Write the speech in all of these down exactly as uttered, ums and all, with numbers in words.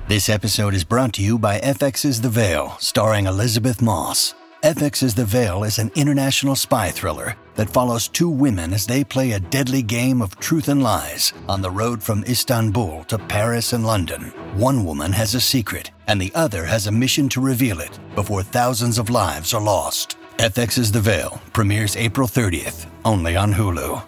This episode is brought to you by F X's The Veil, starring Elizabeth Moss. F X's The Veil is an international spy thriller that follows two women as they play a deadly game of truth and lies on the road from Istanbul to Paris and London. One woman has a secret, and the other has a mission to reveal it before thousands of lives are lost. F X's The Veil premieres April thirtieth, only on Hulu.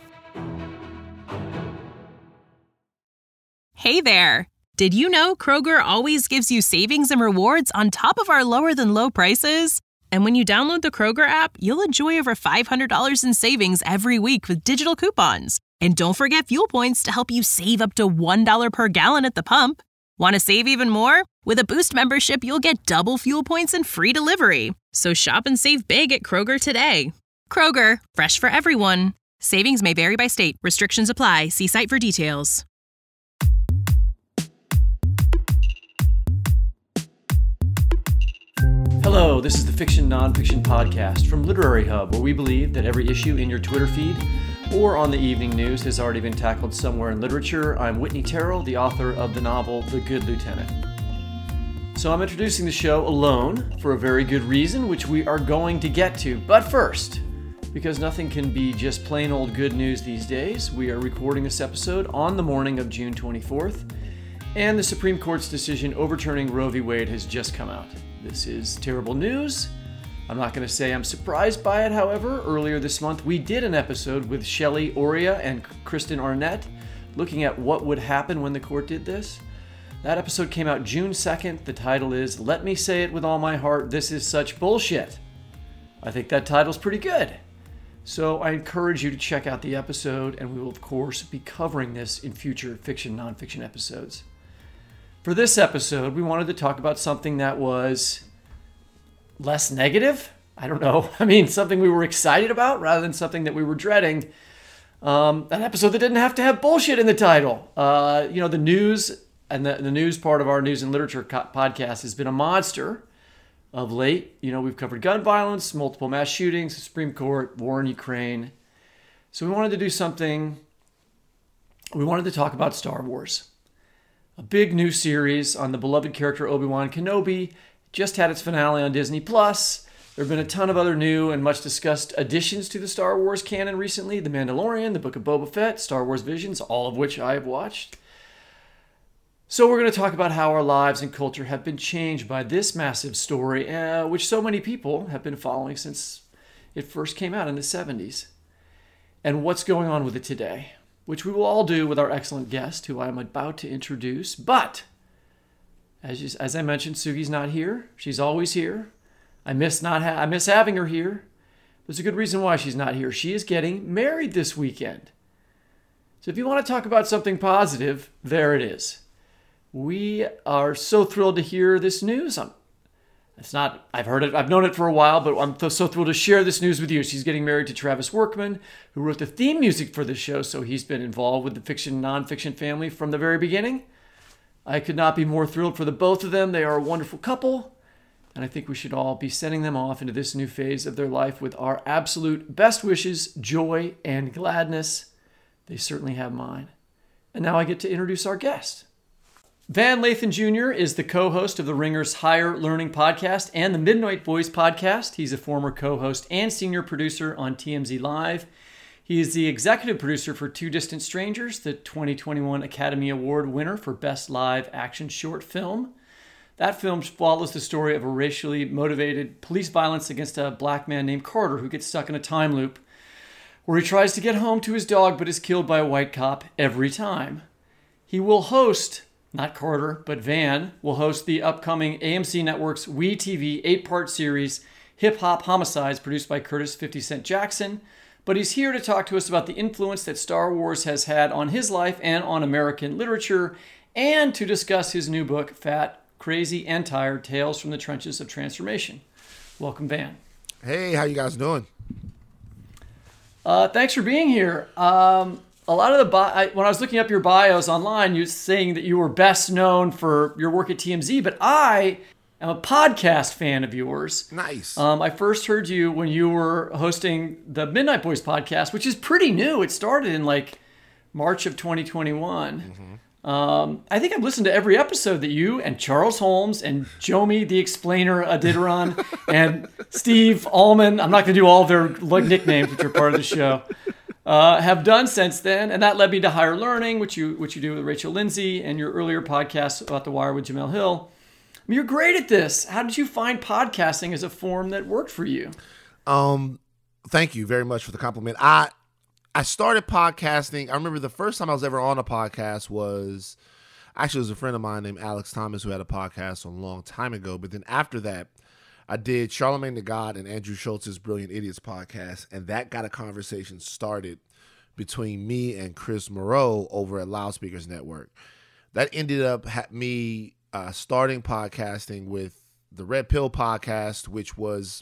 Hey there! Did you know Kroger always gives you savings and rewards on top of our lower-than-low prices? And when you download the Kroger app, you'll enjoy over five hundred dollars in savings every week with digital coupons. And don't forget fuel points to help you save up to one dollar per gallon at the pump. Want to save even more? With a Boost membership, you'll get double fuel points and free delivery. So shop and save big at Kroger today. Kroger, fresh for everyone. Savings may vary by state. Restrictions apply. See site for details. Hello, this is the Fiction Nonfiction Podcast from Literary Hub, where we believe that every issue in your Twitter feed or on the evening news has already been tackled somewhere in literature. I'm Whitney Terrell, the author of the novel The Good Lieutenant. So I'm introducing the show alone for a very good reason, which we are going to get to. But first, because nothing can be just plain old good news these days, we are recording this episode on the morning of June twenty-fourth, and the Supreme Court's decision overturning Roe v. Wade has just come out. This is terrible news. I'm not going to say I'm surprised by it, however. Earlier this month, we did an episode with Shelley Oria and Kristen Arnett looking at what would happen when the court did this. That episode came out June second. The title is, Let Me Say It With All My Heart, This Is Such Bullshit. I think that title's pretty good. So I encourage you to check out the episode, and we will, of course, be covering this in future fiction, nonfiction episodes. For this episode, we wanted to talk about something that was less negative. I don't know. I mean, something we were excited about rather than something that we were dreading. Um, an episode that didn't have to have bullshit in the title. Uh, you know, the news and the, the news part of our news and literature co- podcast has been a monster of late. You know, we've covered gun violence, multiple mass shootings, the Supreme Court, war in Ukraine. So we wanted to do something. We wanted to talk about Star Wars. A big new series on the beloved character Obi-Wan Kenobi just had its finale on Disney Plus. There have been a ton of other new and much discussed additions to the Star Wars canon recently. The Mandalorian, The Book of Boba Fett, Star Wars Visions, all of which I have watched. So we're going to talk about how our lives and culture have been changed by this massive story, uh, which so many people have been following since it first came out in the seventies. And what's going on with it today, which we will all do with our excellent guest, who I am about to introduce. But, as you, as I mentioned, Sugi's not here. She's always here. I miss not ha- I miss having her here. There's a good reason why she's not here. She is getting married this weekend. So if you want to talk about something positive, there it is. We are so thrilled to hear this news. I'm, it's not, I've heard it, I've known it for a while, but I'm th- so thrilled to share this news with you. She's getting married to Travis Workman, who wrote the theme music for this show, so he's been involved with the fiction, nonfiction family from the very beginning. I could not be more thrilled for the both of them. They are a wonderful couple, and I think we should all be sending them off into this new phase of their life with our absolute best wishes, joy, and gladness. They certainly have mine. And now I get to introduce our guest. Van Lathan Junior is the co-host of the Ringer's Higher Learning podcast and the Midnight Voice podcast. He's a former co-host and senior producer on T M Z Live. He is the executive producer for Two Distant Strangers, the twenty twenty-one Academy Award winner for Best Live Action Short Film. That film follows the story of a racially motivated police violence against a black man named Carter who gets stuck in a time loop where he tries to get home to his dog but is killed by a white cop every time. He will host... Not Carter, but Van will host the upcoming A M C Network's WeTV eight-part series, Hip Hop Homicides, produced by Curtis fifty Cent Jackson. But he's here to talk to us about the influence that Star Wars has had on his life and on American literature, and to discuss his new book, Fat, Crazy, and Tired, Tales from the Trenches of Transformation. Welcome, Van. Hey, how you guys doing? Uh, thanks for being here. Um... A lot of the bi- when I was looking up your bios online, you were saying that you were best known for your work at T M Z, but I am a podcast fan of yours. Nice. Um, I first heard you when you were hosting the Midnight Boys podcast, which is pretty new. It started in like March of twenty twenty-one. Mm-hmm. Um, I think I've listened to every episode that you and Charles Holmes and Jomi the Explainer Aditaron and Steve Allman, I'm not going to do all of their nicknames, which are part of the show, uh, have done since then. And that led me to Higher Learning, which you which you do with Rachel Lindsay, and your earlier podcast about The Wire with Jamel Hill. I mean, you're great at this. How did you find podcasting as a form that worked for you? Um, thank you very much for the compliment. I I started podcasting. I remember the first time I was ever on a podcast was actually it was a friend of mine named Alex Thomas who had a podcast a long time ago. But then after that, I did Charlamagne the God and Andrew Schultz's Brilliant Idiots podcast, and that got a conversation started between me and Chris Moreau over at Loudspeakers Network. That ended up ha- me uh, starting podcasting with the Red Pill podcast, which was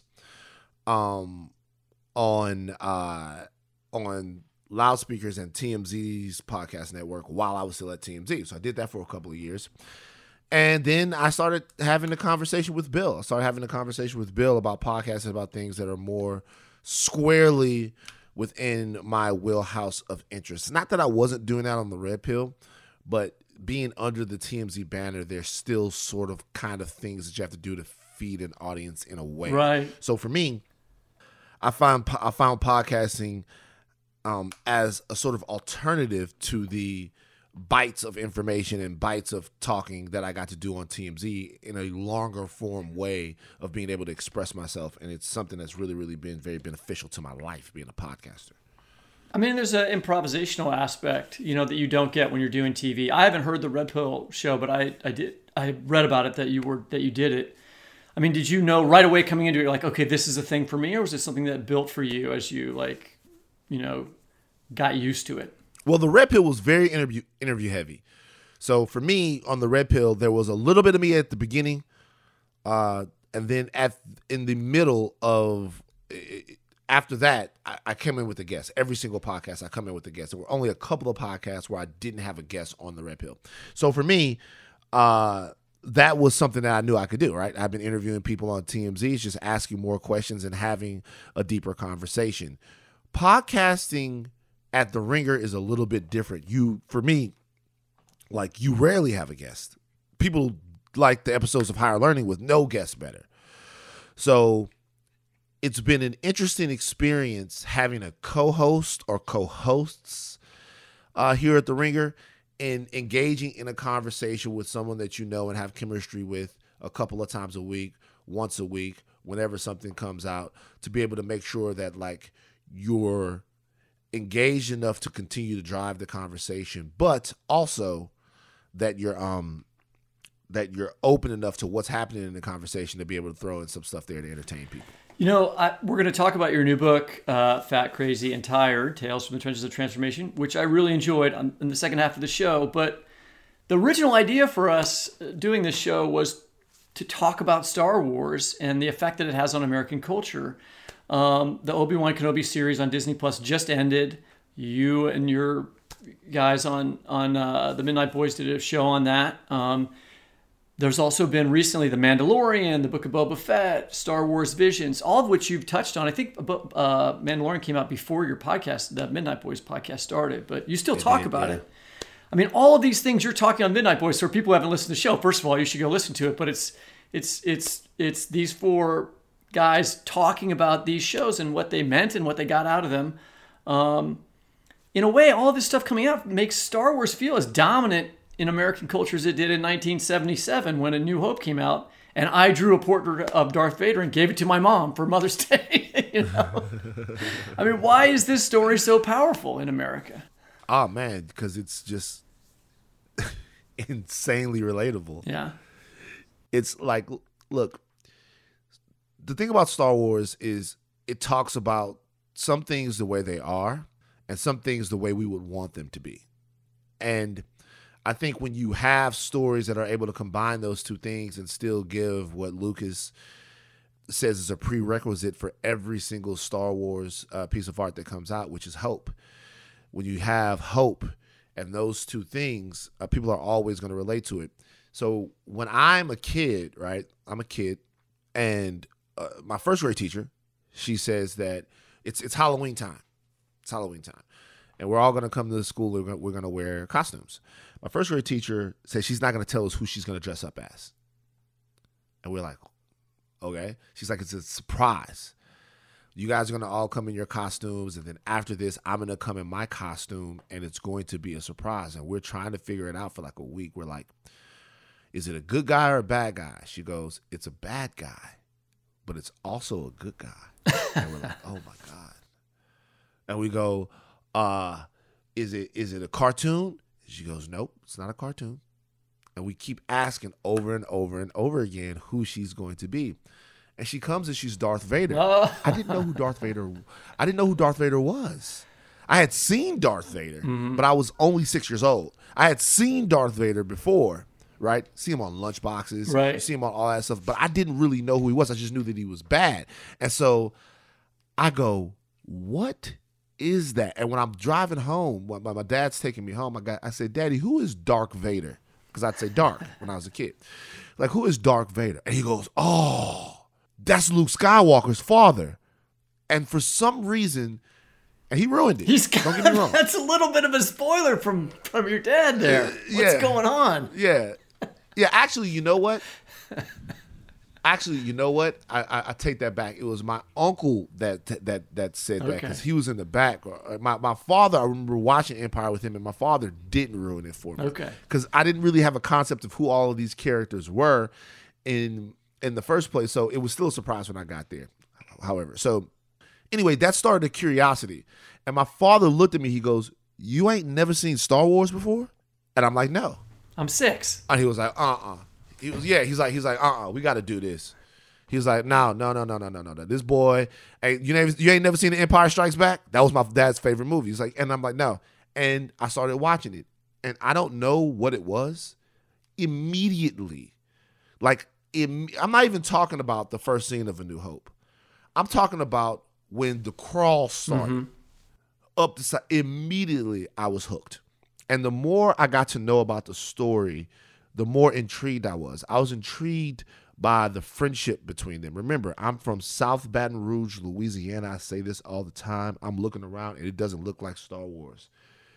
um on uh on Loudspeakers and T M Z's podcast network while I was still at T M Z. So I did that for a couple of years. And then I started having a conversation with Bill. I started having a conversation with Bill about podcasting, about things that are more squarely within my wheelhouse of interest. Not that I wasn't doing that on the Red Pill, but being under the T M Z banner, there's still sort of kind of things that you have to do to feed an audience in a way. Right. So for me, I found I found podcasting um, as a sort of alternative to the bites of information and bites of talking that I got to do on T M Z in a longer form way of being able to express myself. And it's something that's really, really been very beneficial to my life, being a podcaster. I mean, there's an improvisational aspect, you know, that you don't get when you're doing T V. I haven't heard the Red Pill show, but I, I did. I read about it that you were that you did it. I mean, did you know right away coming into it, like, okay, this is a thing for me, or was it something that built for you as you like, you know, got used to it? Well, the Red Pill was very interview interview heavy. So for me on the Red Pill, there was a little bit of me at the beginning, uh, and then at in the middle of. After that, I, I came in with a guest. Every single podcast, I come in with a guest. There were only a couple of podcasts where I didn't have a guest on the Red Pill. So for me, uh, that was something that I knew I could do, right? I've been interviewing people on T M Z, it's just asking more questions and having a deeper conversation. Podcasting at The Ringer is a little bit different. You, for me, like you rarely have a guest. People like the episodes of Higher Learning with no guests better. So it's been an interesting experience having a co-host or co-hosts uh, here at The Ringer and engaging in a conversation with someone that you know and have chemistry with a couple of times a week, once a week, whenever something comes out, to be able to make sure that like you're engaged enough to continue to drive the conversation, but also that you're um that you're open enough to what's happening in the conversation to be able to throw in some stuff there to entertain people. You know, I, we're going to talk about your new book, uh, Fat, Crazy, and Tired, Tales from the Trenches of Transformation, which I really enjoyed on, in the second half of the show. But the original idea for us doing this show was to talk about Star Wars and the effect that it has on American culture. Um, the Obi-Wan Kenobi series on Disney Plus just ended. You and your guys on, on uh, the Midnight Boys did a show on that. Um There's also been recently The Mandalorian, The Book of Boba Fett, Star Wars Visions, all of which you've touched on. I think uh, Mandalorian came out before your podcast, the Midnight Boys podcast started, but you still it talk did, about yeah. it. I mean, all of these things you're talking on Midnight Boys, so for people who haven't listened to the show, first of all, you should go listen to it, but it's it's it's it's these four guys talking about these shows and what they meant and what they got out of them. Um, in a way, all of this stuff coming out makes Star Wars feel as dominant in American culture as it did in nineteen seventy-seven when A New Hope came out, and I drew a portrait of Darth Vader and gave it to my mom for Mother's Day. You know, I mean, why is this story so powerful in America? Oh man, because it's just insanely relatable. Yeah, it's like, look, the thing about Star Wars is it talks about some things the way they are, and some things the way we would want them to be, and I think when you have stories that are able to combine those two things and still give what Lucas says is a prerequisite for every single Star Wars uh, piece of art that comes out, which is hope. When you have hope and those two things, uh, people are always going to relate to it. So when I'm a kid, right, I'm a kid, and uh, my first grade teacher, she says that it's it's Halloween time. It's Halloween time. And we're all going to come to the school. We're going to wear costumes. My first grade teacher said she's not going to tell us who she's going to dress up as. And we're like, okay. She's like, it's a surprise. You guys are going to all come in your costumes, and then after this, I'm going to come in my costume, and it's going to be a surprise. And we're trying to figure it out for like a week. We're like, is it a good guy or a bad guy? She goes, it's a bad guy, but it's also a good guy. And we're like, oh, my God. And we go, uh, is it is it a cartoon? She goes, nope, it's not a cartoon. And we keep asking over and over and over again who she's going to be. And she comes and she's Darth Vader. Oh. I didn't know who Darth Vader I didn't know who Darth Vader was. I had seen Darth Vader, mm-hmm. but I was only six years old. I had seen Darth Vader before, right? See him on lunchboxes. Right. You see him on all that stuff. But I didn't really know who he was. I just knew that he was bad. And so I go, what is that? And when I'm driving home, when my, my dad's taking me home, I got I said, Daddy, who is Dark Vader? Because I'd say Dark when I was a kid. Like, who is Dark Vader? And he goes, oh, that's Luke Skywalker's father. And for some reason, and he ruined it. He's Don't get me wrong. That's a little bit of a spoiler from, from your dad there. Uh, yeah. What's going on? Yeah. Yeah, actually, you know what? Actually, you know what? I, I I take that back. It was my uncle that that that said that because okay. he was in the back. My my father, I remember watching Empire with him, and my father didn't ruin it for me. Okay. Because I didn't really have a concept of who all of these characters were in in the first place. So it was still a surprise when I got there. However, so anyway, that started a curiosity. And my father looked at me. He goes, "You ain't never seen Star Wars before?" And I'm like, "No." I'm six. And he was like, "Uh-uh." He was, yeah, he's like, he's like, uh-uh, we got to do this. He was like, no, no, no, no, no, no, no, no. This boy, hey, you never, you ain't never seen The Empire Strikes Back? That was my dad's favorite movie. He's like, and I'm like, no. And I started watching it, and I don't know what it was. Immediately, like, im- I'm not even talking about the first scene of A New Hope. I'm talking about when the crawl started. Mm-hmm. Up the side, immediately I was hooked. And the more I got to know about the story, the more intrigued I was. I was intrigued by the friendship between them. Remember, I'm from South Baton Rouge, Louisiana. I say this all the time. I'm looking around, and it doesn't look like Star Wars.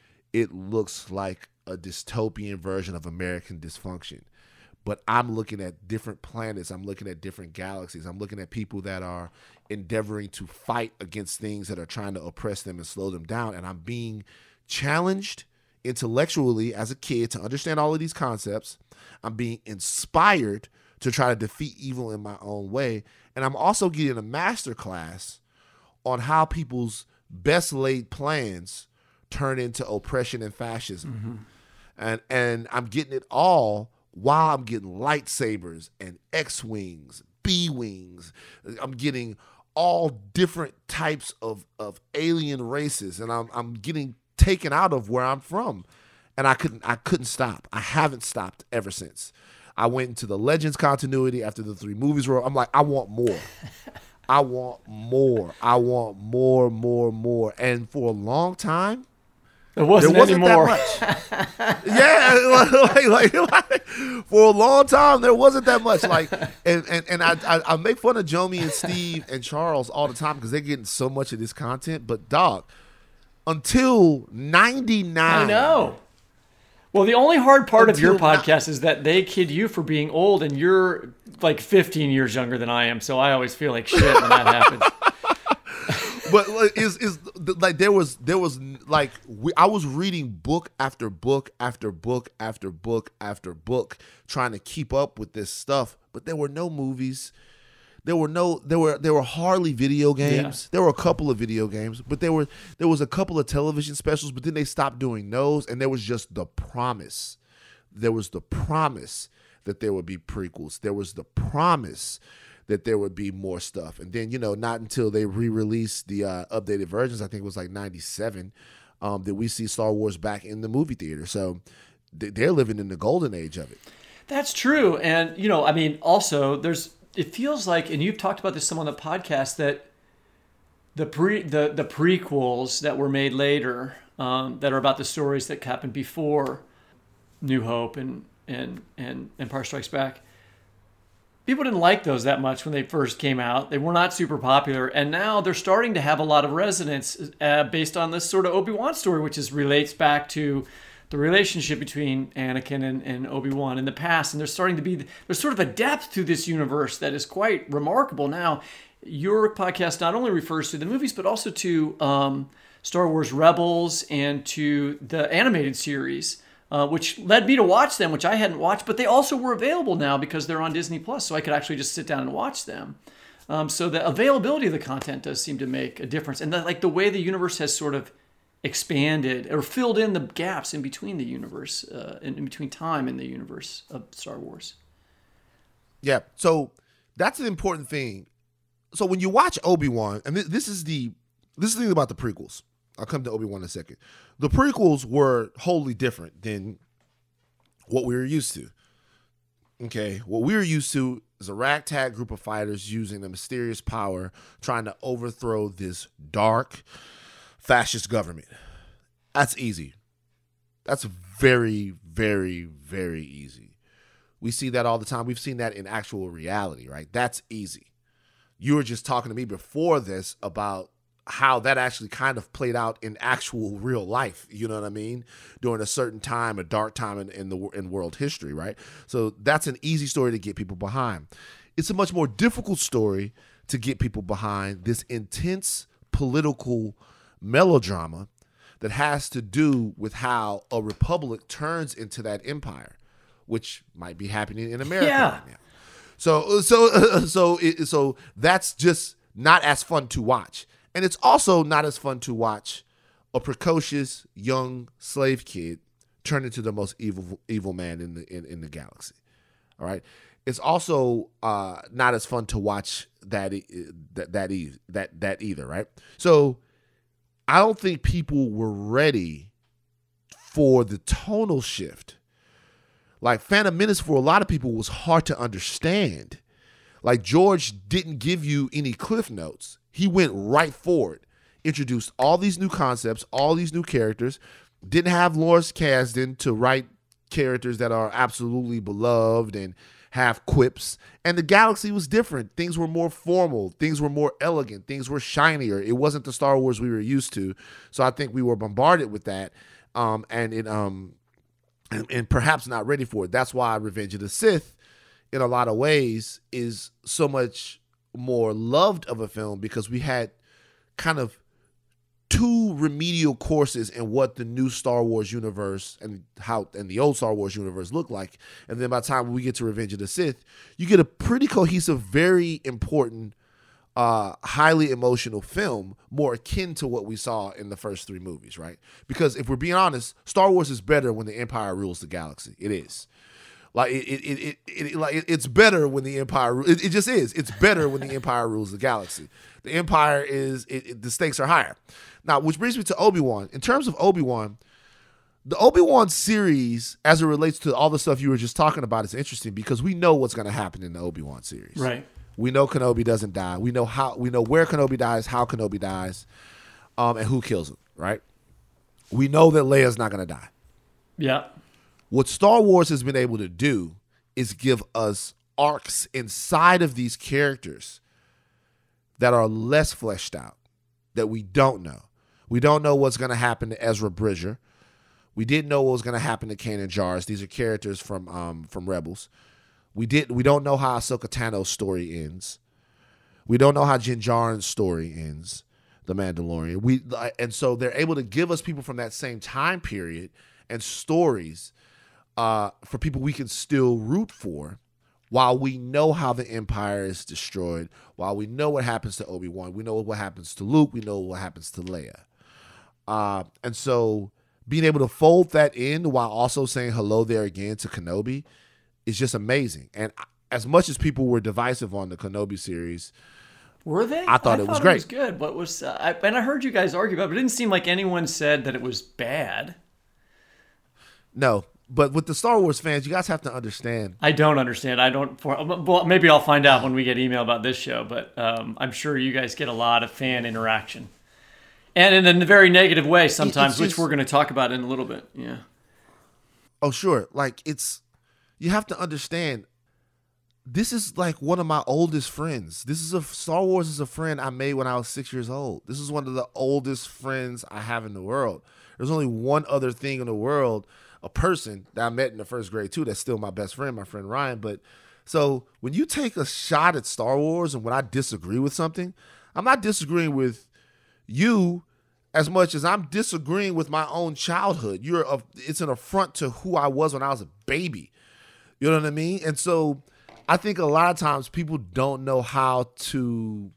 It looks like a dystopian version of American dysfunction. But I'm looking at different planets. I'm looking at different galaxies. I'm looking at people that are endeavoring to fight against things that are trying to oppress them and slow them down. And I'm being challenged intellectually as a kid to understand all of these concepts. I'm being inspired to try to defeat evil in my own way. And I'm also getting a master class on how people's best laid plans turn into oppression and fascism. Mm-hmm. And and I'm getting it all while I'm getting lightsabers and X-Wings, B-Wings. I'm getting all different types of, of alien races. And I'm I'm getting taken out of where I'm from, and I couldn't I couldn't stop. I haven't stopped ever since. I went into the Legends continuity after the three movies were. I'm like, I want more. I want more. I want more, more, more. And for a long time, it wasn't, there wasn't anymore. that much. yeah, like, like, like, like, for a long time there wasn't that much. Like, and and, and I, I I make fun of Jomi and Steve and Charles all the time because they're getting so much of this content. But dog. Until ninety-nine. I know. Well, the only hard part Until of your podcast is that they kid you for being old, and you're like fifteen years younger than I am, so I always feel like shit when that happens. But is is like there was there was like we, I was reading book after book after book after book after book trying to keep up with this stuff, but there were no movies. There were no, there were there were hardly video games. Yeah. There were a couple of video games, but there were there was a couple of television specials. But then they stopped doing those, and there was just the promise. There was the promise that there would be prequels. There was the promise that there would be more stuff. And then, you know, not until they re-released the uh, updated versions, I think it was like ninety-seven, um, did we see Star Wars back in the movie theater. So they're living in the golden age of it. That's true, and you know, I mean, also there's. It feels like, and you've talked about this some on the podcast, that the pre the, the prequels that were made later, um, that are about the stories that happened before New Hope and and and Empire Strikes Back, people didn't like those that much when they first came out. They were not super popular, and now they're starting to have a lot of resonance uh, based on this sort of Obi-Wan story, which is relates back to the relationship between Anakin and, and Obi-Wan in the past, and there's starting to be there's sort of a depth to this universe that is quite remarkable now. Your podcast not only refers to the movies, but also to um, Star Wars Rebels and to the animated series, uh, which led me to watch them, which I hadn't watched, but they also were available now because they're on Disney Plus, so I could actually just sit down and watch them. Um, so the availability of the content does seem to make a difference, and the, like the way the universe has sort of expanded or filled in the gaps in between the universe, uh, in, in between time in the universe of Star Wars. Yeah, so that's an important thing. So when you watch Obi-Wan, and th- this is the this is the thing about the prequels. I'll come to Obi-Wan in a second. The prequels were wholly different than what we were used to. Okay, what we were used to is a ragtag group of fighters using a mysterious power, trying to overthrow this dark fascist government. That's easy. That's very, very, very easy. We see that all the time. We've seen that in actual reality, right? That's easy. You were just talking to me before this about how that actually kind of played out in actual real life. You know what I mean? During a certain time, a dark time in, in the in world history, right? So that's an easy story to get people behind. It's a much more difficult story to get people behind, this intense political melodrama that has to do with how a republic turns into that empire, which might be happening in America Yeah. right now. So, so, so, it, so that's just not as fun to watch, and it's also not as fun to watch a precocious young slave kid turn into the most evil, evil man in the in, in the galaxy. All right, it's also uh, not as fun to watch that that that that that either. Right, so I don't think people were ready for the tonal shift. Like Phantom Menace for a lot of people was hard to understand. Like George didn't give you any cliff notes. He went right forward, introduced all these new concepts, all these new characters, didn't have Lawrence Kasdan to write characters that are absolutely beloved and have quips. And the galaxy was different. Things were more formal. Things were more elegant. Things were shinier. It wasn't the Star Wars we were used to. So I think we were bombarded with that. Um, and it, um, And, and perhaps not ready for it. That's why Revenge of the Sith, in a lot of ways, is so much more loved of a film, because we had kind of two remedial courses in what the new Star Wars universe and how and the old Star Wars universe looked like. And then by the time we get to Revenge of the Sith, you get a pretty cohesive, very important, uh, highly emotional film, more akin to what we saw in the first three movies, right? Because if we're being honest, Star Wars is better when the Empire rules the galaxy. It is. Like it, it, it, it, it like it's better when the Empire. It, it just is. It's better when the Empire rules the galaxy. The Empire is. It, it, the stakes are higher. Now, which brings me to Obi-Wan. In terms of Obi-Wan, the Obi-Wan series, as it relates to all the stuff you were just talking about, is interesting because we know what's going to happen in the Obi-Wan series. Right. We know Kenobi doesn't die. We know how. We know where Kenobi dies, how Kenobi dies, um, and who kills him. Right. We know that Leia's not going to die. Yeah. What Star Wars has been able to do is give us arcs inside of these characters that are less fleshed out, that we don't know. We don't know what's going to happen to Ezra Bridger. We didn't know what was going to happen to Kanan Jarrus. These are characters from um, from Rebels. We did. We don't know how Ahsoka Tano's story ends. We don't know how Din Djarin's story ends. The Mandalorian. We and so they're able to give us people from that same time period and stories uh, for people we can still root for, while we know how the Empire is destroyed. While we know what happens to Obi-Wan, we know what happens to Luke. We know what happens to Leia. Uh, and so being able to fold that in while also saying hello there again to Kenobi is just amazing. And as much as people were divisive on the Kenobi series, were they? I thought I it was thought great. It was good. What was? Uh, I, and I heard you guys argue about it, but it didn't seem like anyone said that it was bad. No, but with the Star Wars fans, you guys have to understand. I don't understand. I don't. For, well, maybe I'll find out when we get email about this show. But um, I'm sure you guys get a lot of fan interaction, and in a very negative way sometimes, just, which we're going to talk about in a little bit. Yeah. Oh, sure. Like it's, you have to understand. This is like one of my oldest friends. This is a Star Wars is a friend I made when I was six years old. This is one of the oldest friends I have in the world. There's only one other thing in the world a person that I met in the first grade too. That's still my best friend, my friend Ryan. But so when you take a shot at Star Wars and when I disagree with something, I'm not disagreeing with you as much as I'm disagreeing with my own childhood. You're a, it's an affront to who I was when I was a baby. You know what I mean? And so I think a lot of times people don't know how to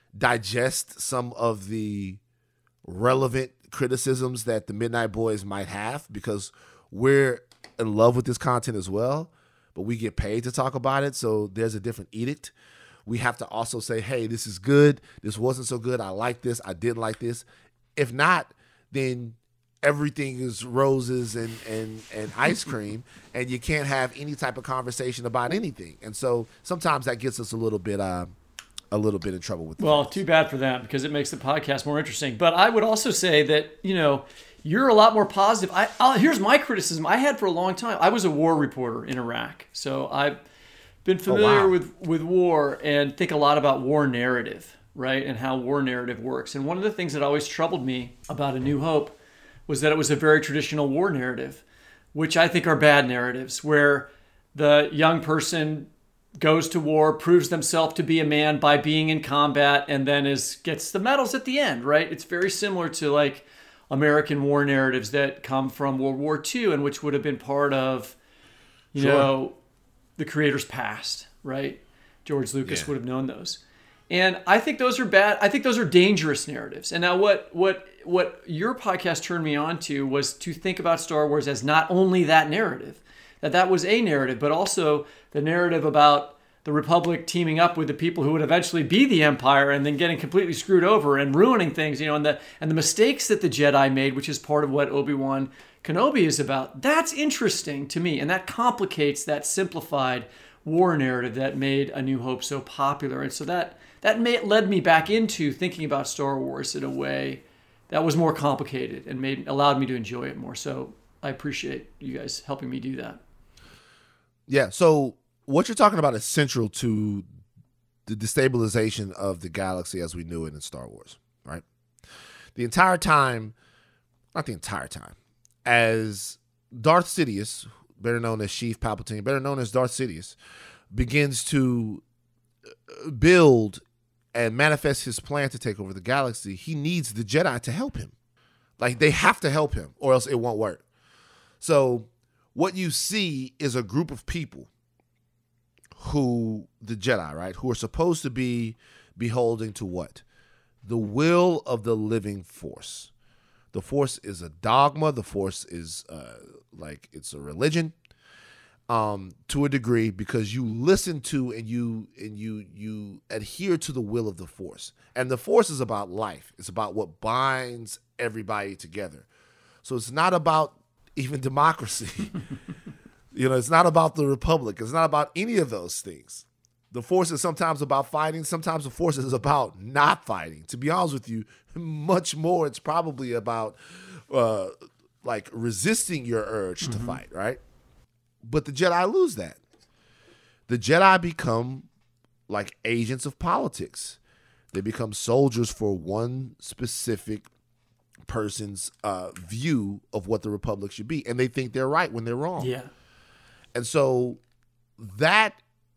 digest some of the relevant criticisms that the Midnight Boys might have, because we're in love with this content as well, but we get paid to talk about it. So there's a different edict. We have to also say, hey, this is good. This wasn't so good. I like this. I didn't like this. If not, then everything is roses and, and, and ice cream, and you can't have any type of conversation about anything. And so sometimes that gets us a little bit uh, a little bit in trouble with that. Well, too bad for them, because it makes the podcast more interesting. But I would also say that, you know, you're a lot more positive. I I'll, here's my criticism I had for a long time. I was a war reporter in Iraq, so I've been familiar oh, wow. with, with war and think a lot about war narrative, right, and how war narrative works. And one of the things that always troubled me about A New Hope was that it was a very traditional war narrative, which I think are bad narratives, where the young person goes to war, proves themselves to be a man by being in combat, and then is gets the medals at the end, right? It's very similar to like American war narratives that come from World War Two, and which would have been part of, you sure. know, the creator's past, right? George Lucas yeah. would have known those. And I think those are bad. I think those are dangerous narratives. And now what what what your podcast turned me on to was to think about Star Wars as not only that narrative, that that was a narrative, but also the narrative about the Republic teaming up with the people who would eventually be the Empire and then getting completely screwed over and ruining things, you know, and the and the mistakes that the Jedi made, which is part of what Obi-Wan Kenobi is about. That's interesting to me, and that complicates that simplified war narrative that made A New Hope so popular. And so that that made, led me back into thinking about Star Wars in a way that was more complicated and made allowed me to enjoy it more. So I appreciate you guys helping me do that. Yeah, so what you're talking about is central to the destabilization of the galaxy as we knew it in Star Wars, right? The entire time, not the entire time, as Darth Sidious, better known as Sheev Palpatine, better known as Darth Sidious, begins to build and manifest his plan to take over the galaxy, he needs the Jedi to help him. Like, they have to help him or else it won't work. So what you see is a group of people who, the Jedi, right, who are supposed to be beholding to what? The will of the living Force. The Force is a dogma. The Force is uh, like, it's a religion um, to a degree, because you listen to and you and you you adhere to the will of the Force. And the Force is about life. It's about what binds everybody together. So it's not about even democracy. You know, it's not about the Republic. It's not about any of those things. The Force is sometimes about fighting. Sometimes the Force is about not fighting. To be honest with you, much more, it's probably about uh, like resisting your urge mm-hmm. to fight, right? But the Jedi lose that. The Jedi become like agents of politics. They become soldiers for one specific person's uh, view of what the Republic should be. And they think they're right when they're wrong. Yeah. And so that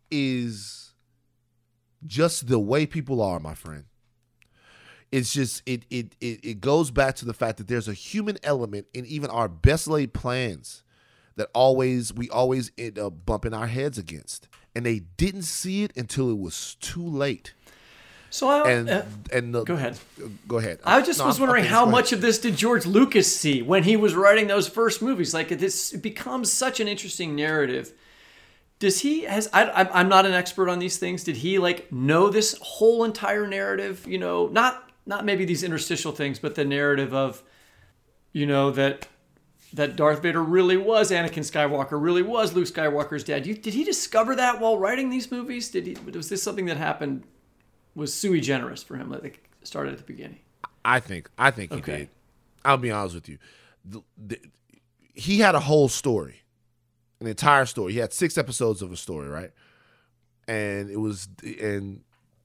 is just the way people are, my friend. It's just, it it it it goes back to the fact that there's a human element in even our best laid plans that always, we always end up bumping our heads against. And they didn't see it until it was too late. So I, and, uh, and the, go ahead. Go ahead. I just no, was I'm, wondering I'm how much of this did George Lucas see when he was writing those first movies? Like, this it becomes such an interesting narrative. Does he has I, I'm not an expert on these things. Did he like know this whole entire narrative? You know, not not maybe these interstitial things, but the narrative of, you know, that that Darth Vader really was Anakin Skywalker, really was Luke Skywalker's dad. You, did he discover that while writing these movies? Did he? Was this something that happened? Was sui generis for him, like it started at the beginning? I think I think he okay. did. I'll be honest with you. The, the, he had a whole story, an entire story. He had six episodes of a story, right? And it was, and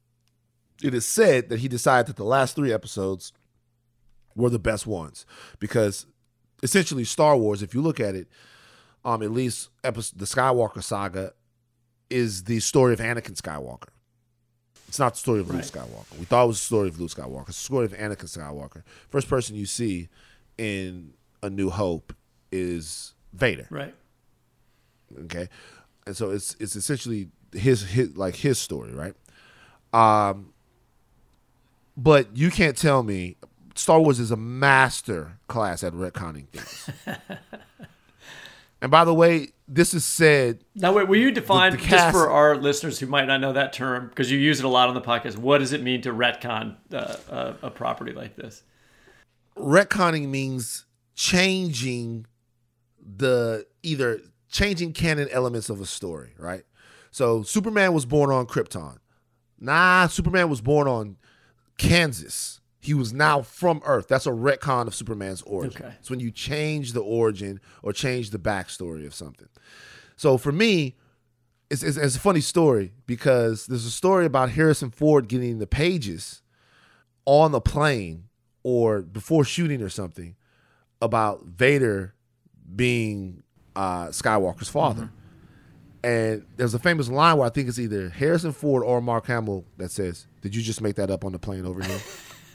it is said that he decided that the last three episodes were the best ones because essentially Star Wars, if you look at it, um, at least episode, the Skywalker saga is the story of Anakin Skywalker. It's not the story of Luke right. Skywalker. We thought it was the story of Luke Skywalker. It's the story of Anakin Skywalker. First person you see in A New Hope is Vader. Right. Okay. And so it's it's essentially his his like his story, right? Um but you can't tell me Star Wars is a master class at retconning things. And by the way, this is said. Now, wait, will you define, the, the just for our listeners who might not know that term, because you use it a lot on the podcast, what does it mean to retcon uh, a, a property like this? Retconning means changing the, either changing canon elements of a story, right? So Superman was born on Krypton. Nah, Superman was born on Kansas. He was now from Earth. That's a retcon of Superman's origin. Okay. It's when you change the origin or change the backstory of something. So for me, it's, it's, it's a funny story because there's a story about Harrison Ford getting the pages on the plane or before shooting or something about Vader being uh, Skywalker's father. Mm-hmm. And there's a famous line where I think it's either Harrison Ford or Mark Hamill that says, "Did you just make that up on the plane over here?"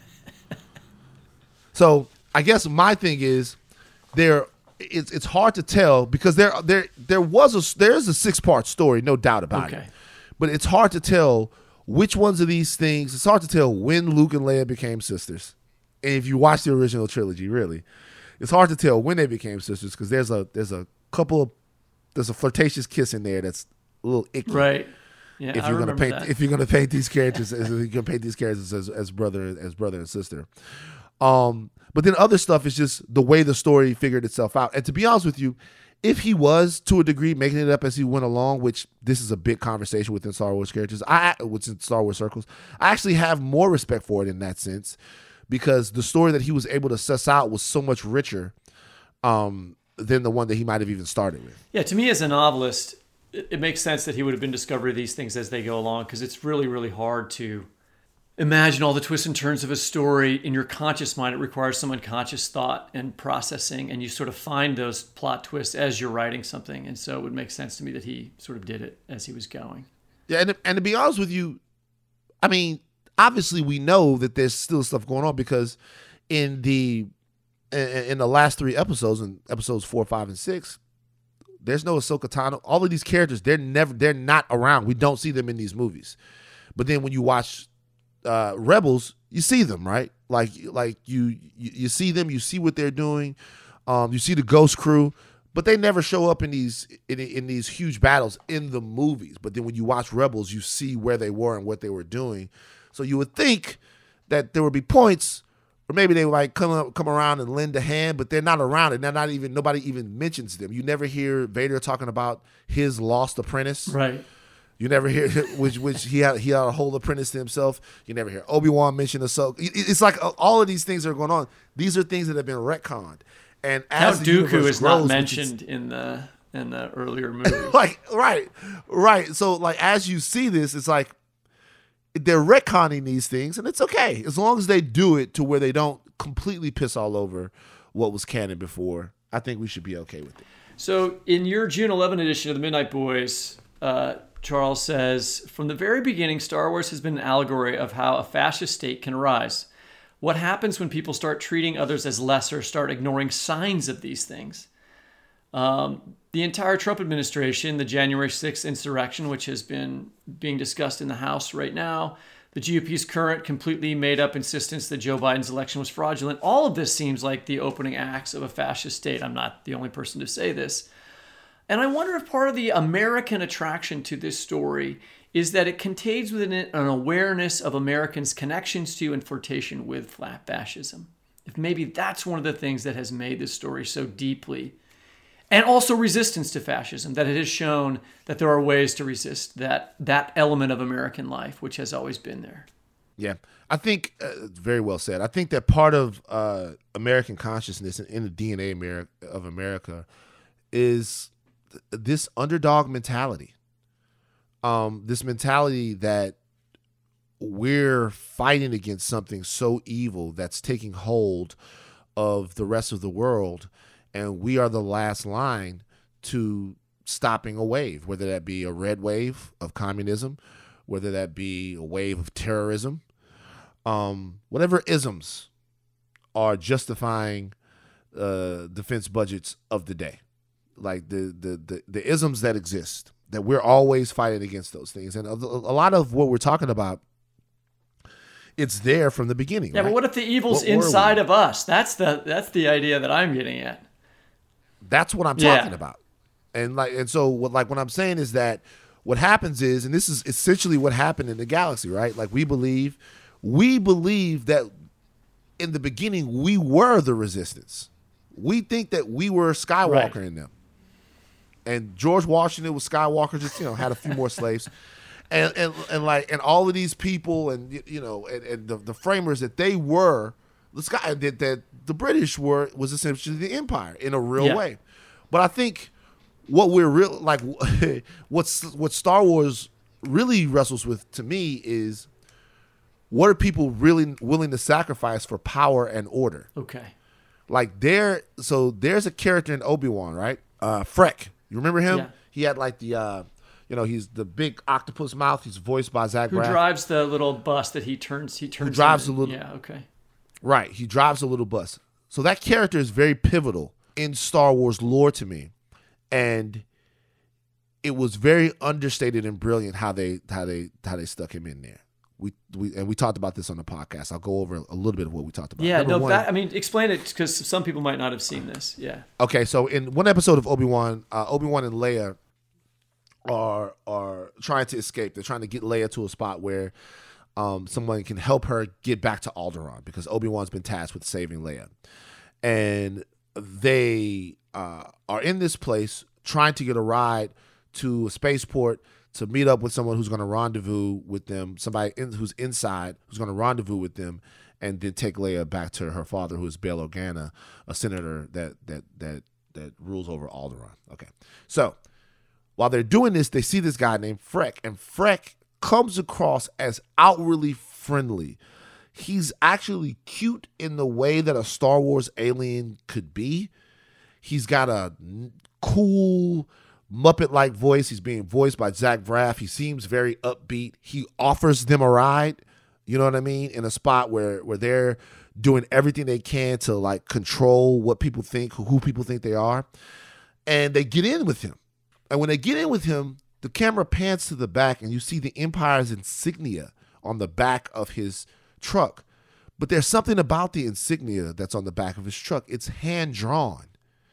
So I guess my thing is there. It's it's hard to tell because there there there was a there is a six part story, no doubt about okay. it. But it's hard to tell which ones of these things. It's hard to tell when Luke and Leia became sisters. And if you watch the original trilogy, really, it's hard to tell when they became sisters because there's a there's a couple of there's a flirtatious kiss in there that's a little icky. Right. Yeah. If I you're gonna paint that. if you're gonna paint these characters if you're gonna paint these characters as, as brother as brother and sister. Um, but then other stuff is just the way the story figured itself out. And to be honest with you, if he was to a degree making it up as he went along, which this is a big conversation within Star Wars characters, I within Star Wars circles, I actually have more respect for it in that sense because the story that he was able to suss out was so much richer um, than the one that he might have even started with. Yeah, to me as a novelist, it, it makes sense that he would have been discovering these things as they go along because it's really, really hard to imagine all the twists and turns of a story in your conscious mind. It requires some unconscious thought and processing, and you sort of find those plot twists as you're writing something. And so it would make sense to me that he sort of did it as he was going. Yeah, and, and to be honest with you, I mean, obviously we know that there's still stuff going on because in the in, in the last three episodes, in episodes four, five, and six, there's no Ahsoka Tano. All of these characters, they're never, they're not around. We don't see them in these movies. But then when you watch Uh, Rebels, you see them, right? Like, like you, you, you see them, you see what they're doing. Um, you see the Ghost Crew, but they never show up in these in, in these huge battles in the movies. But then when you watch Rebels, you see where they were and what they were doing. So you would think that there would be points, or maybe they would like come up, come around and lend a hand, but they're not around, and they're not even nobody even mentions them. You never hear Vader talking about his lost apprentice, right? You never hear which which he had he had a whole apprentice to himself. You never hear Obi-Wan mention Ahsoka. It's like all of these things are going on. These are things that have been retconned. And as Count the Dooku is grows, not mentioned is, in the in the earlier movies. like right, right. So like as you see this, it's like they're retconning these things, and it's okay as long as they do it to where they don't completely piss all over what was canon before. I think we should be okay with it. So in your June eleventh edition of the Midnight Boys, uh, Charles says, from the very beginning, Star Wars has been an allegory of how a fascist state can arise. What happens when people start treating others as lesser, start ignoring signs of these things? Um, the entire Trump administration, the January sixth insurrection, which has been being discussed in the House right now, the G O P's current completely made-up insistence that Joe Biden's election was fraudulent, all of this seems like the opening acts of a fascist state. I'm not the only person to say this. And I wonder if part of the American attraction to this story is that it contains within it an awareness of Americans' connections to and flirtation with flat fascism. If maybe that's one of the things that has made this story so deeply, and also resistance to fascism, that it has shown that there are ways to resist that that element of American life, which has always been there. Yeah, I think uh, very well said. I think that part of uh, American consciousness and in the D N A Ameri- of America is this underdog mentality, um, this mentality that we're fighting against something so evil that's taking hold of the rest of the world, and we are the last line to stopping a wave, whether that be a red wave of communism, whether that be a wave of terrorism, um, whatever isms are justifying uh, defense budgets of the day, like the, the the the isms that exist, that we're always fighting against those things. And a, a lot of what we're talking about, it's there from the beginning. Yeah, right? But what if the evil's What inside of us? That's the that's the idea that I'm getting at. That's what I'm Yeah. talking about. And like, and so what, like what I'm saying is that what happens is, and this is essentially what happened in the galaxy, right? Like we believe, we believe that in the beginning we were the resistance. We think that we were Skywalker Right. in them, and George Washington was Skywalker. Just you know, had a few more slaves, and and and like and all of these people, and you know, and, and the, the framers that they were the sky that that the British were was essentially the empire in a real Yeah. way. But I think what we're real like what's what Star Wars really wrestles with to me is what are people really willing to sacrifice for power and order? Okay. Like there, so there's a character in Obi-Wan, right? Uh, Freck. You remember him? Yeah. He had like the, uh, you know, he's the big octopus mouth. He's voiced by Zach Who Braff. drives the little bus that he turns? He turns. drives into- the little- Yeah. Okay. Right. He drives a little bus. So that character is very pivotal in Star Wars lore to me. And it was very understated and brilliant how they how they how they stuck him in there. We we and we talked about this on the podcast. I'll go over a little bit of what we talked about. Yeah. Number No. one- That, I mean, explain it because some people might not have seen this. Yeah. Okay, so in one episode of Obi-Wan, uh, Obi-Wan and Leia are are trying to escape. They're trying to get Leia to a spot where um, someone can help her get back to Alderaan because Obi-Wan's been tasked with saving Leia. And they uh, are in this place trying to get a ride to a spaceport to meet up with someone who's going to rendezvous with them, somebody in, who's inside, who's going to rendezvous with them, and then take Leia back to her father, who is Bail Organa, a senator that that that that rules over Alderaan. Okay, so while they're doing this, they see this guy named Freck, and Freck comes across as outwardly friendly. He's actually cute in the way that a Star Wars alien could be. He's got a cool Muppet-like voice. He's being voiced by Zach Braff. He seems very upbeat. He offers them a ride, you know what I mean, in a spot where, where they're doing everything they can to like control what people think, who people think they are. And they get in with him. And when they get in with him, the camera pans to the back and you see the Empire's insignia on the back of his truck. But there's something about the insignia that's on the back of his truck. It's hand-drawn.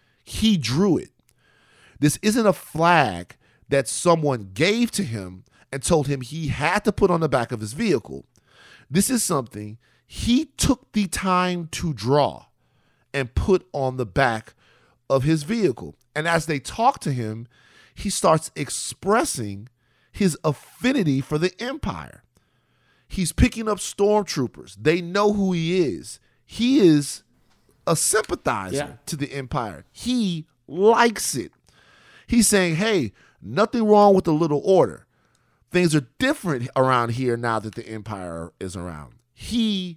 He drew it. This isn't a flag that someone gave to him and told him he had to put on the back of his vehicle. This is something he took the time to draw and put on the back of his vehicle. And as they talk to him, he starts expressing his affinity for the Empire. He's picking up stormtroopers. They know who he is. He is a sympathizer Yeah. to the Empire. He likes it. He's saying, hey, nothing wrong with the little order. Things are different around here now that the Empire is around. He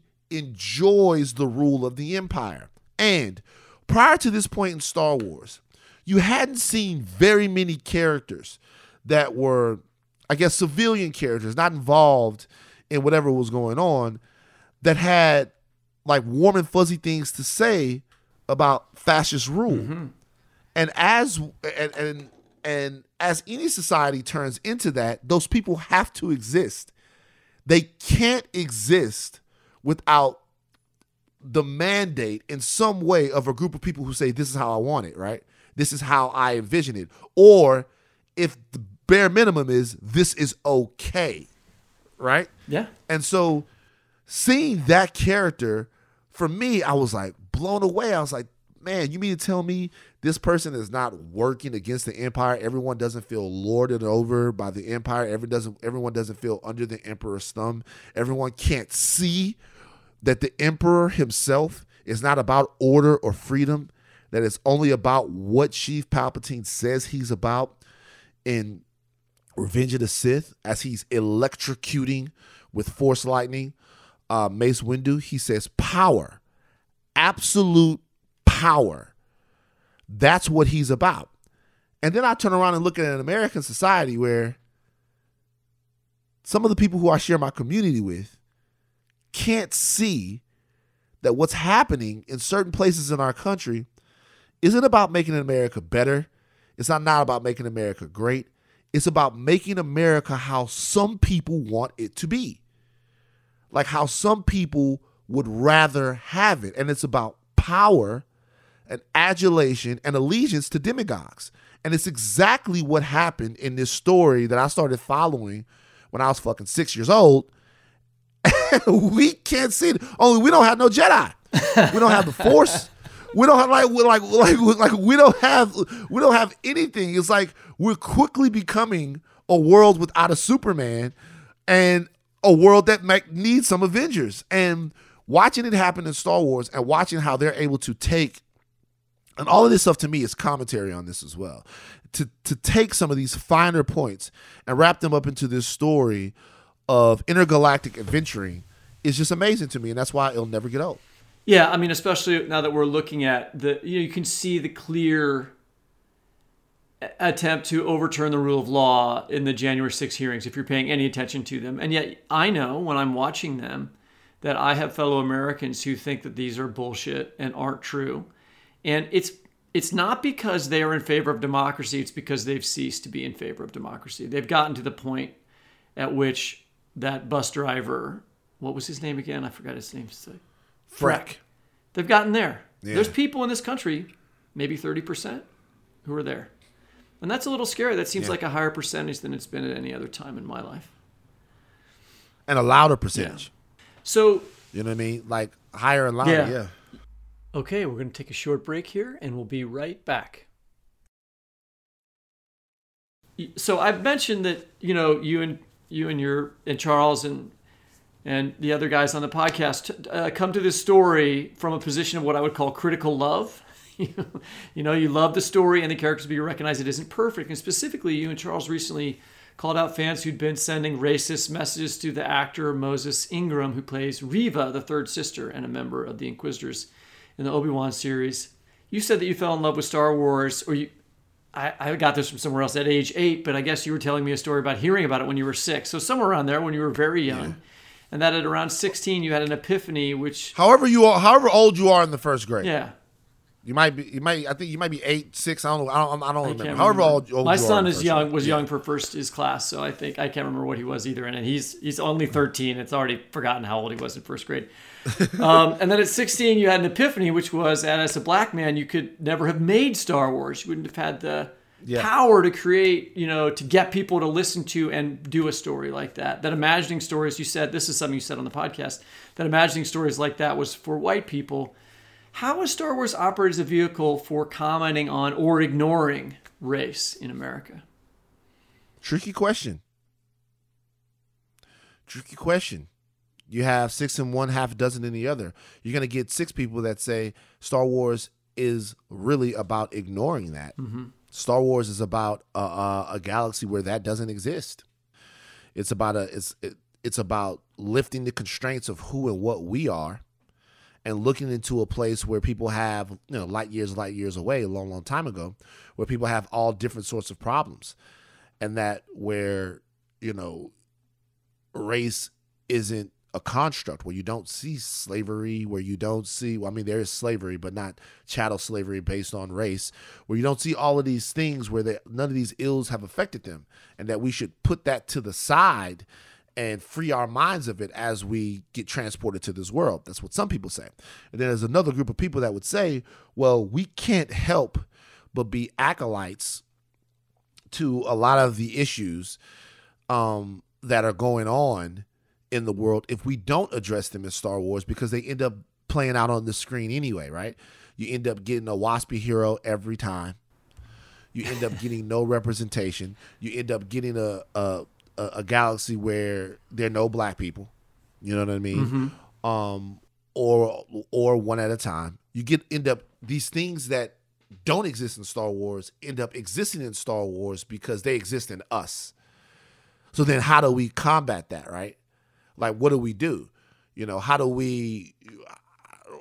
enjoys the rule of the Empire. And prior to this point in Star Wars, you hadn't seen very many characters that were, I guess, civilian characters, not involved in whatever was going on, that had like warm and fuzzy things to say about fascist rule. Mm-hmm. And as and, and and as any society turns into that, those people have to exist. They can't exist without the mandate in some way of a group of people who say, this is how I want it, right? This is how I envision it. Or if the bare minimum is, this is okay, right? Yeah. And so seeing that character, for me, I was like blown away. I was like, man, you mean to tell me this person is not working against the Empire? Everyone doesn't feel lorded over by the Empire. Every doesn't, everyone doesn't feel under the Emperor's thumb. Everyone can't see that the Emperor himself is not about order or freedom, that it's only about what Sheev Palpatine says he's about in Revenge of the Sith, as he's electrocuting with Force lightning uh, Mace Windu. He says power, absolute power That's what he's about. And then I turn around and look at an American society where some of the people who I share my community with can't see that what's happening in certain places in our country isn't about making America better. It's not, not about making America great. It's about making America how some people want it to be. Like how some people would rather have it. And it's about power and adulation and allegiance to demagogues. And it's exactly what happened in this story that I started following when I was fucking six years old. We can't see it. Only we don't have no Jedi. We don't have the Force. We don't have like like like like we don't have we don't have anything. It's like we're quickly becoming a world without a Superman and a world that might need some Avengers. And watching it happen in Star Wars and watching how they're able to take, and all of this stuff to me is commentary on this as well, to to take some of these finer points and wrap them up into this story of intergalactic adventuring is just amazing to me, and that's why it'll never get old. Yeah, I mean, especially now that we're looking at the, you know, you can see the clear attempt to overturn the rule of law in the January sixth hearings, if you're paying any attention to them. And yet I know when I'm watching them that I have fellow Americans who think that these are bullshit and aren't true. And it's it's not because they are in favor of democracy, it's because they've ceased to be in favor of democracy. They've gotten to the point at which that bus driver, what was his name again? I forgot his name. Freck. They've gotten there. Yeah. There's people in this country, maybe thirty percent, who are there. And that's a little scary. That seems yeah. like a higher percentage than it's been at any other time in my life. And a louder percentage. Yeah. So, you know what I mean? Like higher and louder, yeah. yeah. Okay, we're going to take a short break here, and we'll be right back. So I've mentioned that, you know, you and you and your and Charles and and the other guys on the podcast uh, come to this story from a position of what I would call critical love. You know, you love the story and the characters, but you recognize it isn't perfect. And specifically, you and Charles recently called out fans who'd been sending racist messages to the actor Moses Ingram, who plays Reva, the third sister and a member of the Inquisitors in the Obi-Wan series. You said that you fell in love with Star Wars, or you, I, I got this from somewhere else, at age eight, but I guess you were telling me a story about hearing about it when you were six. So somewhere around there when you were very young. Yeah. And that at around sixteen, you had an epiphany, which... However you are, however old you are in the first grade. Yeah. You might be, you might, I think you might be eight, six. I don't know. I don't, I don't I remember. However remember. old, old my you son are is young, grade. was yeah. young for first his class, so I think I can't remember what he was either. And he's he's only thirteen. It's already forgotten how old he was in first grade. um, and then at sixteen, you had an epiphany, which was that as a black man, you could never have made Star Wars. You wouldn't have had the yeah. power to create, you know, to get people to listen to and do a story like that. That imagining stories, you said, this is something you said on the podcast, that imagining stories like that was for white people. How has Star Wars operated as a vehicle for commenting on or ignoring race in America? Tricky question. Tricky question. You have six in one, half a dozen in the other. You're going to get six people that say Star Wars is really about ignoring that. Mm-hmm. Star Wars is about a, a, a galaxy where that doesn't exist. It's about a it's it, it's about lifting the constraints of who and what we are, and looking into a place where people have, you know, light years, light years away, a long, long time ago, where people have all different sorts of problems, and that where, you know, race isn't a construct, where you don't see slavery, where you don't see, well, I mean, there is slavery, but not chattel slavery based on race, where you don't see all of these things where they, none of these ills have affected them, and that we should put that to the side and free our minds of it as we get transported to this world. That's what some people say. And then there's another group of people that would say, well, we can't help but be acolytes to a lot of the issues um, that are going on in the world if we don't address them in Star Wars, because they end up playing out on the screen anyway, right? You end up getting a waspy hero every time. You end up getting no representation. You end up getting a... a A, a galaxy where there are no black people, you know what I mean? Mm-hmm. Um, or or one at a time. You get end up these things that don't exist in Star Wars end up existing in Star Wars because they exist in us. So then, how do we combat that, right? Like, what do we do? You know, how do we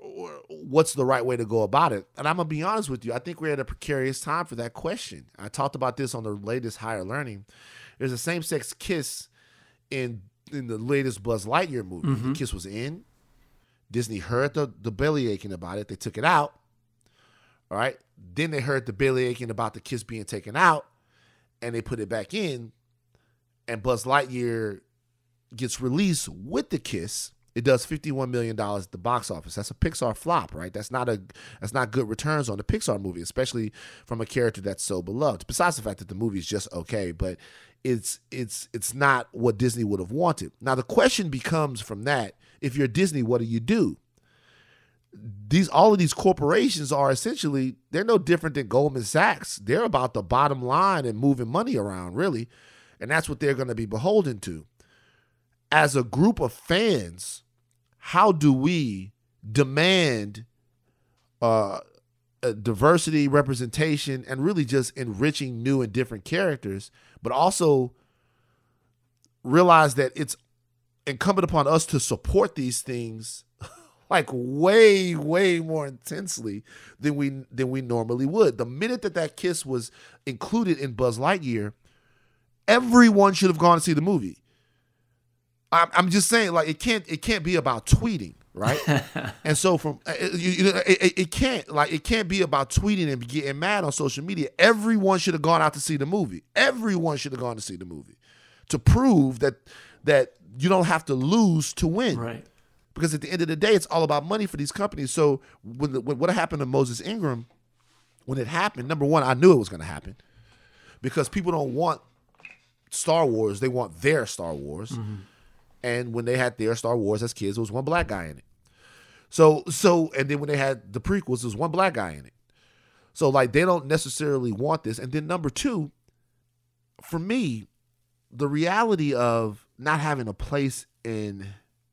or what's the right way to go about it? And I'm gonna be honest with you. I think we're at a precarious time for that question. I talked about this on the latest Higher Learning. There's a same-sex kiss in in the latest Buzz Lightyear movie. Mm-hmm. The kiss was in. Disney heard the, the belly aching about it. They took it out. All right. Then they heard the belly aching about the kiss being taken out, and they put it back in. And Buzz Lightyear gets released with the kiss. It does fifty-one million dollars at the box office. That's a Pixar flop, right? That's not a that's not good returns on the Pixar movie, especially from a character that's so beloved. Besides the fact that the movie is just okay, but it's it's it's not what Disney would have wanted. Now the question becomes from that, if you're Disney, what do you do? These all of these corporations are essentially, they're no different than Goldman Sachs. They're about the bottom line and moving money around, really. And that's what they're going to be beholden to. As a group of fans, how do we demand uh, a diversity, representation, and really just enriching new and different characters, but also realize that it's incumbent upon us to support these things like way, way more intensely than we than we normally would. The minute that that kiss was included in Buzz Lightyear, everyone should have gone to see the movie. I'm just saying, like, it can't it can't be about tweeting, right? And so from you, you know, it, it can't like it can't be about tweeting and getting mad on social media. Everyone should have gone out to see the movie. Everyone should have gone to see the movie to prove that that you don't have to lose to win, right? Because at the end of the day, it's all about money for these companies. So when, the, when what happened to Moses Ingram, when it happened, number one, I knew it was going to happen because people don't want Star Wars; they want their Star Wars. Mm-hmm. And when they had their Star Wars as kids, there was one black guy in it. So, so, and then when they had the prequels, there was one black guy in it. So, like, they don't necessarily want this. And then number two, for me, the reality of not having a place in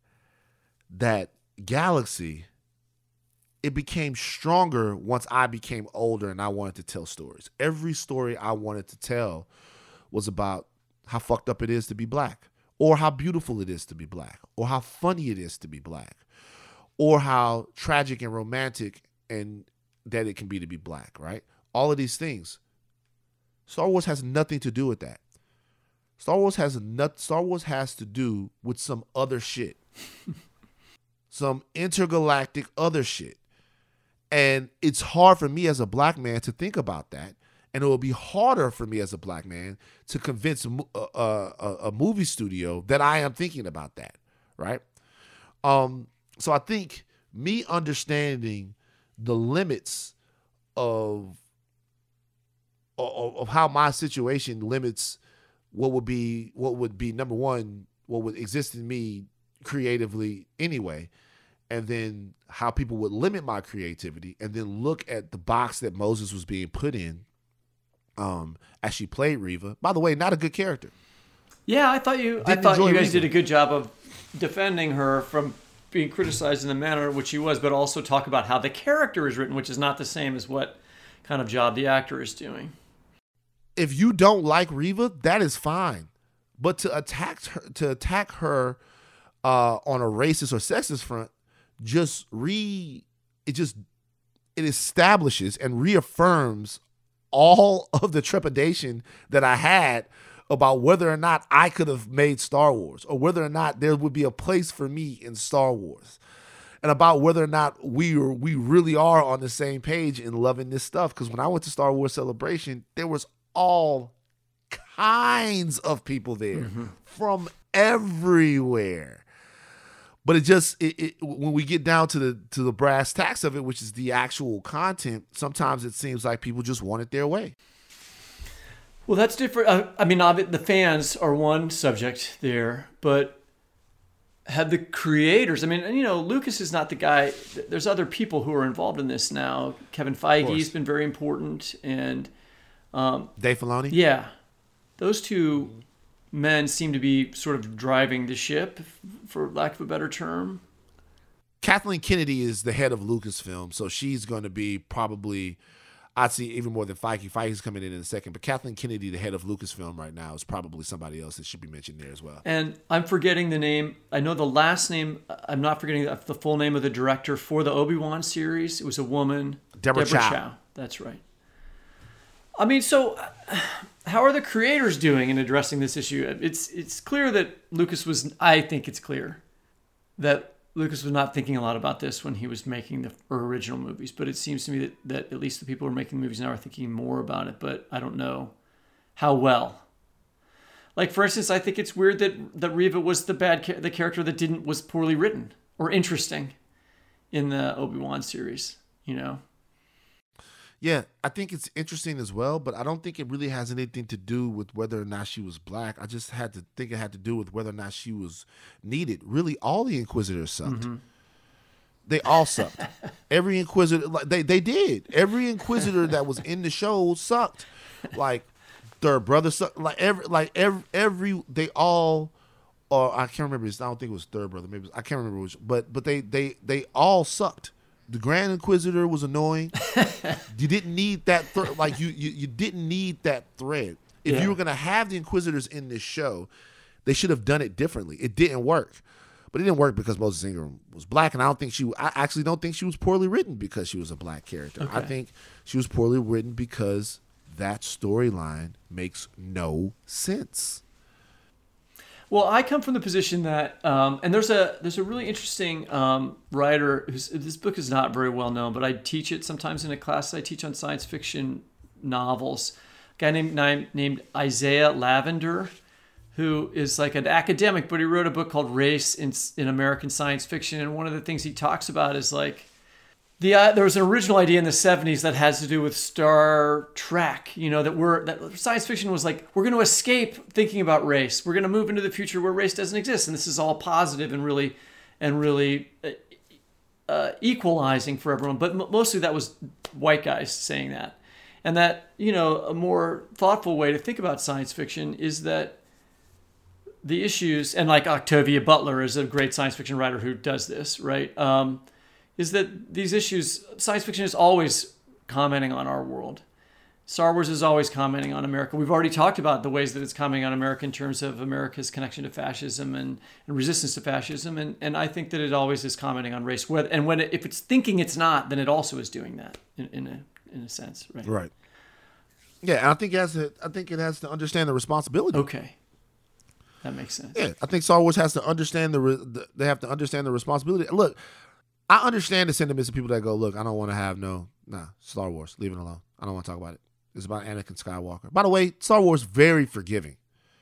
that galaxy, it became stronger once I became older and I wanted to tell stories. Every story I wanted to tell was about how fucked up it is to be black, or how beautiful it is to be black, or how funny it is to be black, or how tragic and romantic and that it can be to be black, right? All of these things. Star Wars has nothing to do with that. Star Wars has not, Star Wars has to do with some other shit. Some intergalactic other shit. And it's hard for me as a black man to think about that. And it will be harder for me as a black man to convince a, a, a, a movie studio that I am thinking about that, right? Um, so I think me understanding the limits of, of of how my situation limits what would be what would be number one, what would exist in me creatively anyway, and then how people would limit my creativity, and then look at the box that Moses was being put in. Um, as she played Reva. By the way, not a good character. Yeah, I thought you. Didn't I thought you guys Reva. did a good job of defending her from being criticized in the manner in which she was, but also talk about how the character is written, which is not the same as what kind of job the actor is doing. If you don't like Reva, that is fine, but to attack her, to attack her uh, on a racist or sexist front, just re it just it establishes and reaffirms all of the trepidation that I had about whether or not I could have made Star Wars, or whether or not there would be a place for me in Star Wars, and about whether or not we are, we really are on the same page in loving this stuff. Because when I went to Star Wars Celebration, there was all kinds of people there mm-hmm. from everywhere. But it just it, it, when we get down to the to the brass tacks of it, which is the actual content, sometimes it seems like people just want it their way. Well, that's different. Uh, I mean, the fans are one subject there, but had the creators, I mean, and, you know, Lucas is not the guy. There's other people who are involved in this now. Kevin Feige's been very important, and um, Dave Filoni. Yeah, those two men seem to be sort of driving the ship, for lack of a better term. Kathleen Kennedy is the head of Lucasfilm, so she's going to be probably, I'd see even more than Feige. Feige's coming in in a second, but Kathleen Kennedy, the head of Lucasfilm right now, is probably somebody else that should be mentioned there as well. And I'm forgetting the name. I know the last name. I'm not forgetting the, the full name of the director for the Obi-Wan series. It was a woman. Deborah, Deborah Chow. Chow. That's right. I mean, so how are the creators doing in addressing this issue? It's it's clear that Lucas was, I think it's clear that Lucas was not thinking a lot about this when he was making the original movies, but it seems to me that, that at least the people who are making the movies now are thinking more about it, but I don't know how well. Like, for instance, I think it's weird that, that Reva was the bad the character that didn't was poorly written or interesting in the Obi-Wan series, you know? Yeah, I think it's interesting as well, but I don't think it really has anything to do with whether or not she was black. I just had to think it had to do with whether or not she was needed. Really, all the Inquisitors sucked. Mm-hmm. They all sucked. Every Inquisitor, like, they they did. Every Inquisitor that was in the show sucked. Like Third Brother sucked. Like every, like every, every they all, or I can't remember. I don't think it was Third Brother. Maybe it was, I can't remember which. But but they they they all sucked. The Grand Inquisitor was annoying. You didn't need that, th- like you, you, you didn't need that thread. If yeah. you were gonna have the Inquisitors in this show, they should have done it differently. It didn't work, but it didn't work because Moses Ingram was black, and I don't think she. I actually don't think she was poorly written because she was a black character. Okay. I think she was poorly written because that storyline makes no sense. Well, I come from the position that, um, and there's a there's a really interesting um, writer who's, this book is not very well known, but I teach it sometimes in a class I teach on science fiction novels. A guy named named Isaiah Lavender, who is like an academic, but he wrote a book called Race in in American Science Fiction, and one of the things he talks about is like the uh, there was an original idea in the seventies that has to do with Star Trek, you know, that we're that science fiction was like, we're going to escape thinking about race. We're going to move into the future where race doesn't exist, and this is all positive and really and really uh, equalizing for everyone. But m- mostly that was white guys saying that, and that, you know, a more thoughtful way to think about science fiction is that the issues, and like Octavia Butler is a great science fiction writer who does this, right? Um, is that these issues, science fiction is always commenting on our world. Star Wars is always commenting on America. We've already talked about the ways that it's commenting on America in terms of America's connection to fascism and, and resistance to fascism. And, and I think that it always is commenting on race. And when it, if it's thinking it's not, then it also is doing that in, in, a, in a sense. Right. Right. Yeah, and I think it has to, I think it has to understand the responsibility. Okay. That makes sense. Yeah, I think Star Wars has to understand the, the they have to understand the responsibility. Look, I understand the sentiments of people that go, look, I don't want to have no, nah, Star Wars, leave it alone. I don't want to talk about it. It's about Anakin Skywalker. By the way, Star Wars, very forgiving.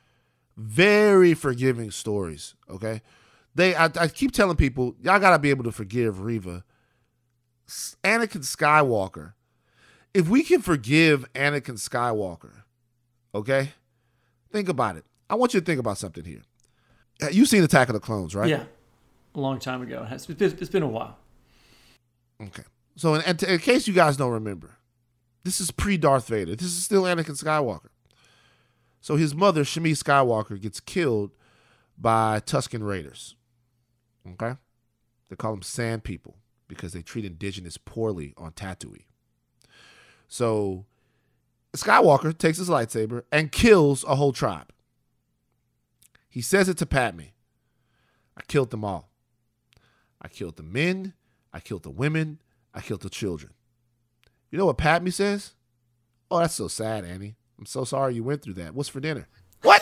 Very forgiving stories, okay? They, I, I keep telling people, y'all got to be able to forgive Reva. Anakin Skywalker. If we can forgive Anakin Skywalker, okay? Think about it. I want you to think about something here. You've seen Attack of the Clones, right? Yeah. A long time ago. It has, it's been a while. Okay. So in, in case you guys don't remember, this is pre-Darth Vader. This is still Anakin Skywalker. So his mother, Shmi Skywalker, gets killed by Tusken Raiders. Okay? They call them Sand People because they treat indigenous poorly on Tatooine. So Skywalker takes his lightsaber and kills a whole tribe. He says it to Padme. I killed them all. I killed the men. I killed the women. I killed the children. You know what Padme says? Oh, that's so sad, Annie. I'm so sorry you went through that. What's for dinner? What?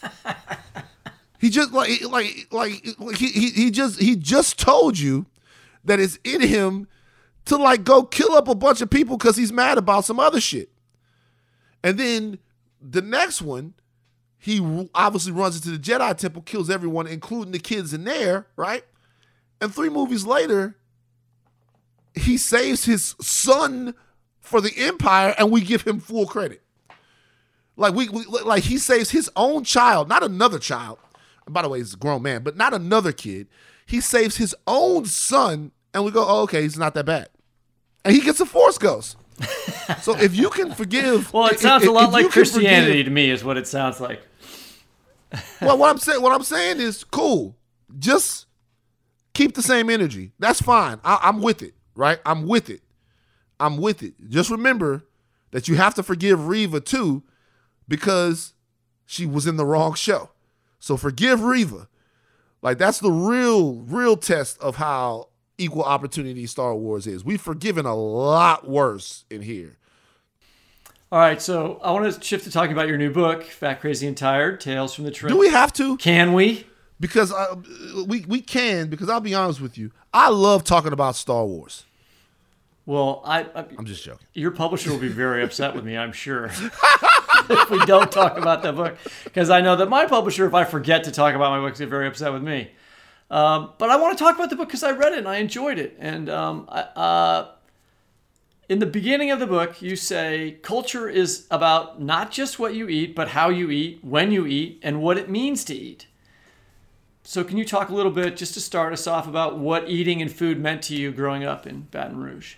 He just like like like, like he, he he just he just told you that it's in him to like go kill up a bunch of people because he's mad about some other shit. And then the next one, he obviously runs into the Jedi Temple, kills everyone, including the kids in there, right? And three movies later, he saves his son for the Empire, and we give him full credit. Like we, we like he saves his own child, not another child. By the way, he's a grown man, but not another kid. He saves his own son, and we go, oh, okay, he's not that bad. And he gets a Force Ghost. So if you can forgive, well, it sounds if, a lot like Christianity forgive, to me, is what it sounds like. Well, what I'm saying, what I'm saying is, cool. Just keep the same energy. That's fine. I, I'm with it, right? I'm with it. I'm with it. Just remember, that you have to forgive Reva too, because she was in the wrong show. So forgive Reva. Like, that's the real, real test of how equal opportunity Star Wars is. We've forgiven a lot worse in here. All right, so I want to shift to talking about your new book, Fat, Crazy, and Tired, Tales from the Trenches. Do we have to? Can we? Because I, we we can, because I'll be honest with you. I love talking about Star Wars. Well, I, I, I'm just joking. Your publisher will be very upset with me, I'm sure, if we don't talk about that book. Because I know that my publisher, if I forget to talk about my book, is very upset with me. Um, but I want to talk about the book because I read it and I enjoyed it. And um, I, uh, in the beginning of the book, you say culture is about not just what you eat, but how you eat, when you eat, and what it means to eat. So can you talk a little bit, just to start us off, about what eating and food meant to you growing up in Baton Rouge?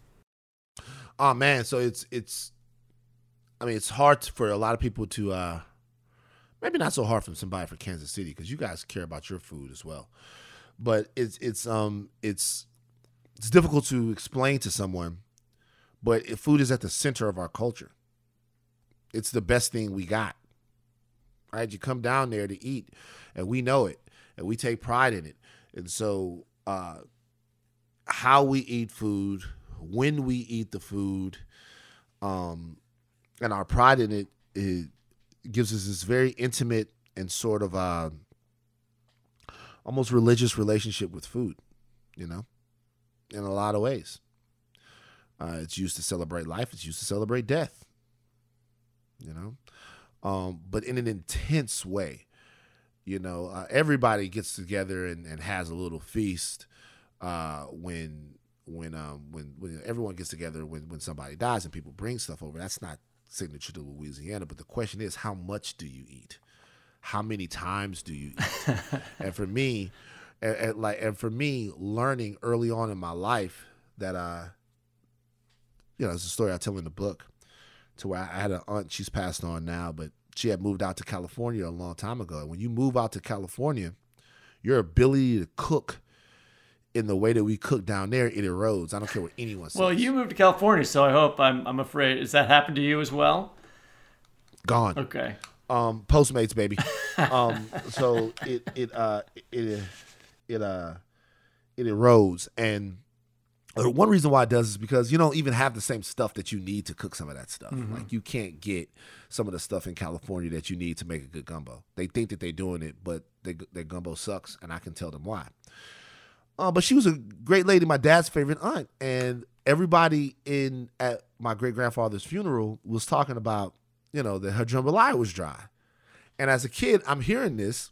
Oh man, so it's it's I mean, it's hard for a lot of people to uh maybe not so hard from somebody from Kansas City, because you guys care about your food as well. But it's it's um it's it's difficult to explain to someone, but if food is at the center of our culture. It's the best thing we got. Right? You come down there to eat, and we know it, and we take pride in it. And so uh how we eat food, when we eat the food, um, and our pride in it, it gives us this very intimate and sort of uh, almost religious relationship with food, you know, in a lot of ways. Uh, it's used to celebrate life. It's used to celebrate death, you know, um, but in an intense way. You know, uh, everybody gets together and, and has a little feast uh, when when um when, when everyone gets together when, when somebody dies and people bring stuff over. That's not signature to Louisiana, but the question is, how much do you eat? How many times do you eat? And for me, and, and like and for me, learning early on in my life that uh you know, it's a story I tell in the book, to where I had an aunt, she's passed on now, but she had moved out to California a long time ago. And when you move out to California, your ability to cook in the way that we cook down there, it erodes. I don't care what anyone says. Well, you moved to California, so I hope, I'm I'm afraid, has that happened to you as well? Gone. Okay. Um, Postmates, baby. um, so it it uh it it uh it erodes, and one reason why it does is because you don't even have the same stuff that you need to cook some of that stuff. Mm-hmm. Like, you can't get some of the stuff in California that you need to make a good gumbo. They think that they're doing it, but they, their gumbo sucks, and I can tell them why. Uh, but she was a great lady, my dad's favorite aunt, and everybody in at my great grandfather's funeral was talking about, you know, that her jambalaya was dry. And as a kid, I'm hearing this,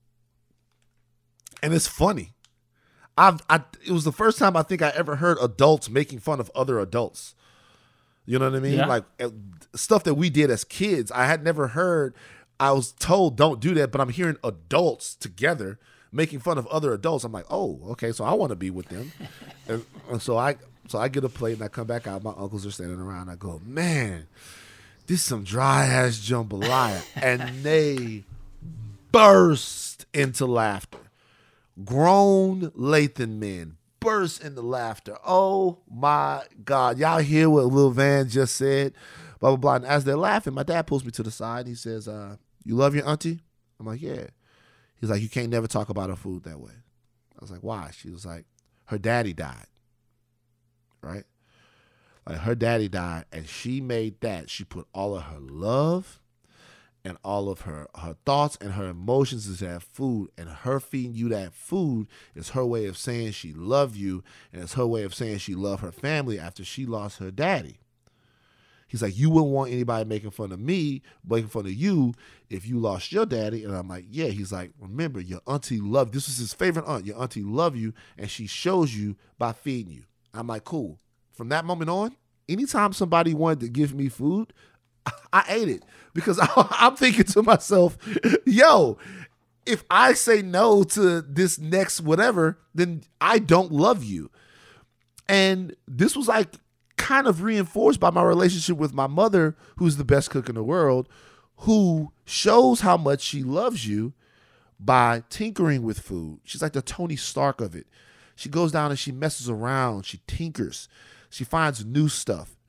and it's funny. I've I it was the first time I think I ever heard adults making fun of other adults. You know what I mean? Yeah. Like uh, stuff that we did as kids. I had never heard. I was told don't do that, but I'm hearing adults together making fun of other adults. I'm like, oh, okay, so I want to be with them. and, and so I so I get a plate and I come back out. My uncles are standing around. I go, man, this is some dry ass jambalaya, and they burst into laughter. Grown Lathan men burst into laughter. Oh my God. Y'all hear what Lil Van just said? Blah, blah, blah. And as they're laughing, my dad pulls me to the side. He says, uh, you love your auntie? I'm like, yeah. He's like, you can't never talk about her food that way. I was like, why? She was like, her daddy died. Right? Like, her daddy died, and she made that. She put all of her love and all of her, her thoughts and her emotions is that food, and her feeding you that food is her way of saying she loved you, and it's her way of saying she loved her family after she lost her daddy. He's like, you wouldn't want anybody making fun of me, making fun of you if you lost your daddy. And I'm like, yeah. He's like, remember, your auntie loved, this was his favorite aunt, your auntie loved you, and she shows you by feeding you. I'm like, cool. From that moment on, anytime somebody wanted to give me food, I ate it, because I'm thinking to myself, yo, if I say no to this next whatever, then I don't love you. And this was like kind of reinforced by my relationship with my mother, who's the best cook in the world, who shows how much she loves you by tinkering with food. She's like the Tony Stark of it. She goes down and she messes around. She tinkers. She finds new stuff.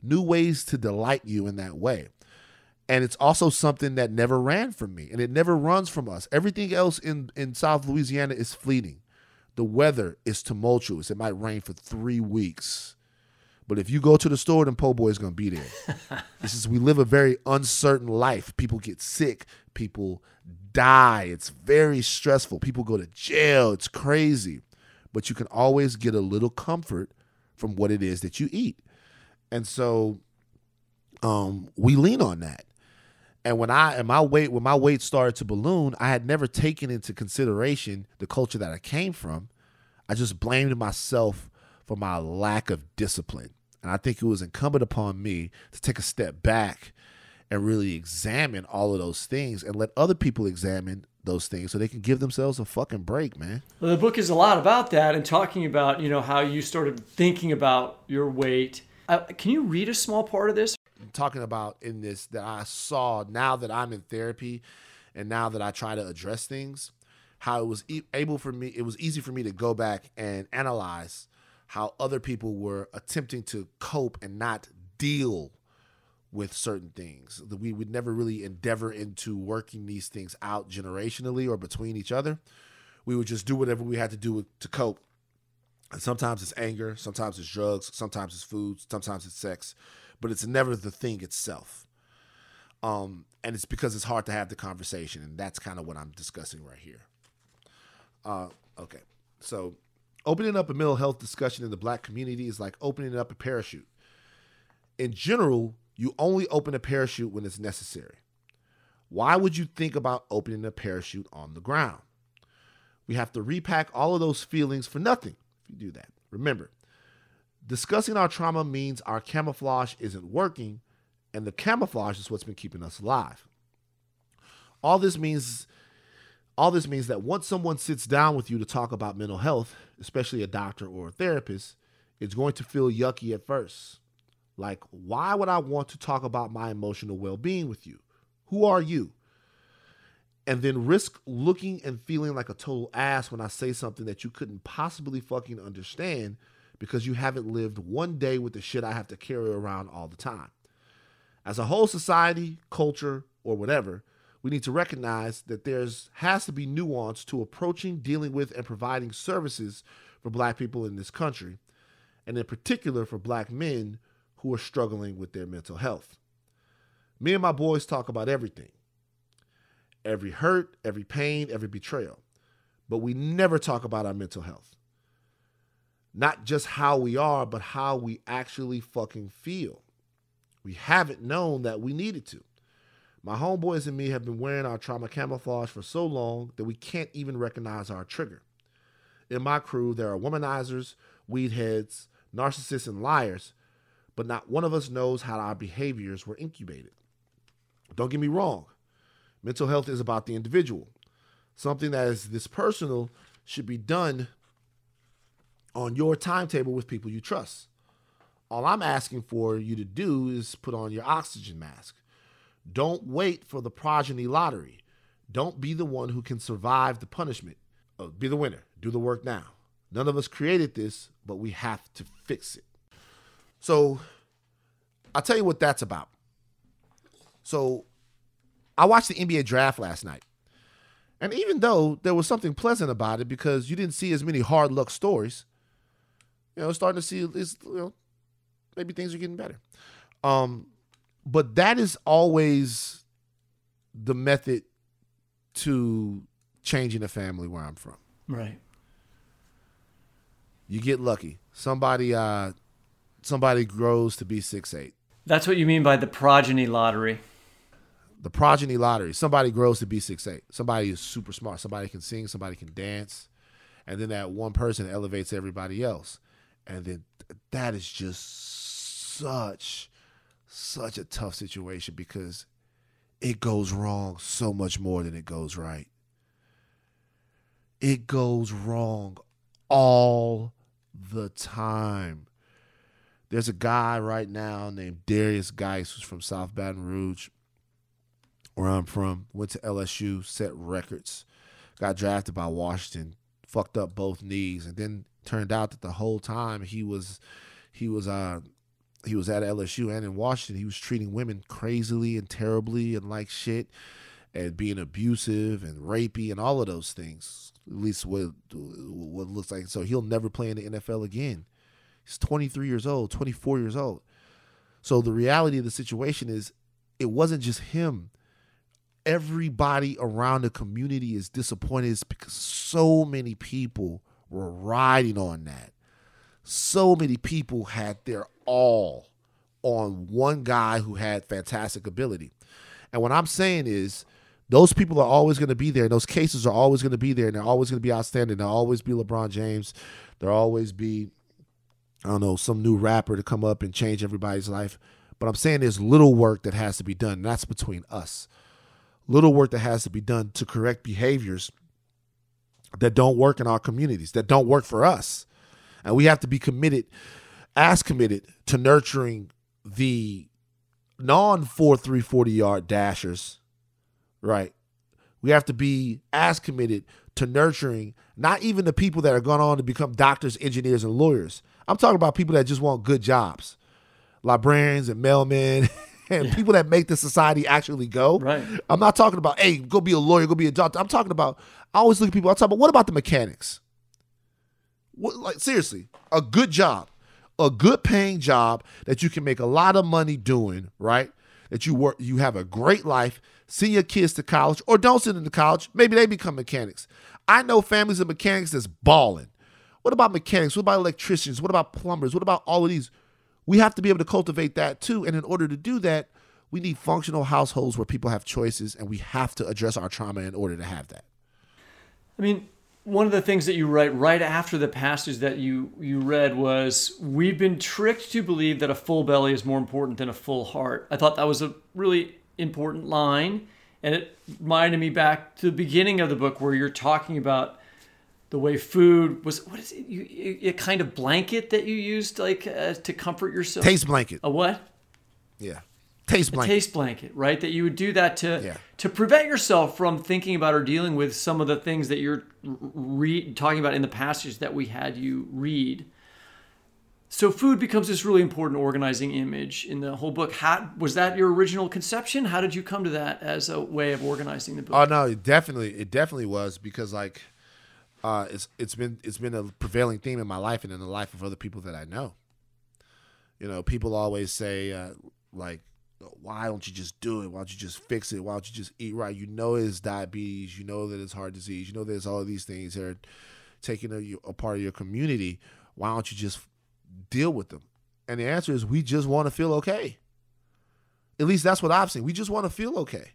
new ways to delight you in that way. And it's also something that never ran from me, and it never runs from us. Everything else in, in South Louisiana is fleeting. The weather is tumultuous. It might rain for three weeks. But if you go to the store, then po' boy is going to be there. This is, we live a very uncertain life. People get sick. People die. It's very stressful. People go to jail. It's crazy. But you can always get a little comfort from what it is that you eat. And so um, we lean on that. And when I and my weight when my weight started to balloon, I had never taken into consideration the culture that I came from. I just blamed myself for my lack of discipline. And I think it was incumbent upon me to take a step back and really examine all of those things and let other people examine those things so they can give themselves a fucking break, man. Well, the book is a lot about that and talking about, you know, how you started thinking about your weight. Uh, can you read a small part of this? I'm talking about in this that I saw now that I'm in therapy and now that I try to address things, how it was e- able for me, it was easy for me to go back and analyze how other people were attempting to cope and not deal with certain things. We would never really endeavor into working these things out generationally or between each other. We would just do whatever we had to do to cope. And sometimes it's anger, sometimes it's drugs, sometimes it's food, sometimes it's sex, but it's never the thing itself. Um, and it's because it's hard to have the conversation, and that's kind of what I'm discussing right here. Uh, okay, so opening up a mental health discussion in the Black community is like opening up a parachute. In general, you only open a parachute when it's necessary. Why would you think about opening a parachute on the ground? We have to repack all of those feelings for nothing if you do that. Remember, discussing our trauma means our camouflage isn't working, and the camouflage is what's been keeping us alive. All this means All this means that once someone sits down with you to talk about mental health, especially a doctor or a therapist, it's going to feel yucky at first. Like, why would I want to talk about my emotional well-being with you? Who are you? And then risk looking and feeling like a total ass when I say something that you couldn't possibly fucking understand because you haven't lived one day with the shit I have to carry around all the time. As a whole society, culture, or whatever, we need to recognize that there's has to be nuance to approaching, dealing with, and providing services for Black people in this country, and in particular for Black men who are struggling with their mental health. Me and my boys talk about everything. Every hurt, every pain, every betrayal. But we never talk about our mental health. Not just how we are, but how we actually fucking feel. We haven't known that we needed to. My homeboys and me have been wearing our trauma camouflage for so long that we can't even recognize our trigger. In my crew, there are womanizers, weed heads, narcissists, and liars, but not one of us knows how our behaviors were incubated. Don't get me wrong. Mental health is about the individual. Something that is this personal should be done on your timetable with people you trust. All I'm asking for you to do is put on your oxygen mask. Don't wait for the progeny lottery. Don't be the one who can survive the punishment. Uh, be the winner. Do the work now. None of us created this, but we have to fix it. So I'll tell you what that's about. So I watched the N B A draft last night. And even though there was something pleasant about it because you didn't see as many hard luck stories, you know, starting to see is, you know, maybe things are getting better. Um, but that is always the method to changing a family where I'm from. Right. You get lucky. Somebody uh, somebody grows to be six eight. That's what you mean by the progeny lottery. The progeny lottery. Somebody grows to be six eight. Somebody is super smart. Somebody can sing. Somebody can dance. And then that one person elevates everybody else. And then that is just such, such a tough situation because it goes wrong so much more than it goes right. It goes wrong all the time. There's a guy right now named Darius Geis who's from South Baton Rouge, where I'm from, went to L S U, set records, got drafted by Washington, fucked up both knees, and then turned out that the whole time he was he was uh he was at L S U and in Washington. He was treating women crazily and terribly and like shit, and being abusive and rapey and all of those things. At least what what it looks like. So he'll never play in the N F L again. He's twenty-three years old, twenty-four years old. So the reality of the situation is, it wasn't just him. Everybody around the community is disappointed because so many people were riding on that. So many people had their all on one guy who had fantastic ability. And what I'm saying is, those people are always going to be there, and those cases are always going to be there, and they're always going to be outstanding. There'll always be LeBron James. There'll always be, I don't know, some new rapper to come up and change everybody's life. But I'm saying there's little work that has to be done, and that's between us. Little work that has to be done to correct behaviors that don't work in our communities, that don't work for us. And we have to be committed, as committed, to nurturing the non four three forty-yard dashers, right? We have to be as committed to nurturing not even the people that are going on to become doctors, engineers, and lawyers. I'm talking about people that just want good jobs, librarians and mailmen and yeah. people that make the society actually go. Right. I'm not talking about, hey, go be a lawyer, go be a doctor. I'm talking about, I always look at people, I talk about, what about the mechanics? What, like, seriously, a good job, a good paying job that you can make a lot of money doing, right? That you work, you have a great life, send your kids to college, or don't send them to college. Maybe they become mechanics. I know families of mechanics that's balling. What about mechanics? What about electricians? What about plumbers? What about all of these? We have to be able to cultivate that too. And in order to do that, we need functional households where people have choices, and we have to address our trauma in order to have that. I mean, one of the things that you write right after the passage that you, you read was, we've been tricked to believe that a full belly is more important than a full heart. I thought that was a really important line, and it reminded me back to the beginning of the book where you're talking about the way food was, what is it, you, a kind of blanket that you used like uh, to comfort yourself? Taste blanket. A what? Yeah. Taste blanket. A taste blanket, right? That you would do that to yeah. to prevent yourself from thinking about or dealing with some of the things that you're re- talking about in the passage that we had you read. So food becomes this really important organizing image in the whole book. How, was that your original conception? How did you come to that as a way of organizing the book? Oh no, it definitely, it definitely was, because like, uh, it's it's been it's been a prevailing theme in my life and in the life of other people that I know. You know, people always say uh, like, why don't you just do it? Why don't you just fix it? Why don't you just eat right? You know it's diabetes. You know that it's heart disease. You know there's all of these things that are taking a, a part of your community. Why don't you just deal with them? And the answer is, we just want to feel okay. At least that's what I've seen. We just want to feel okay.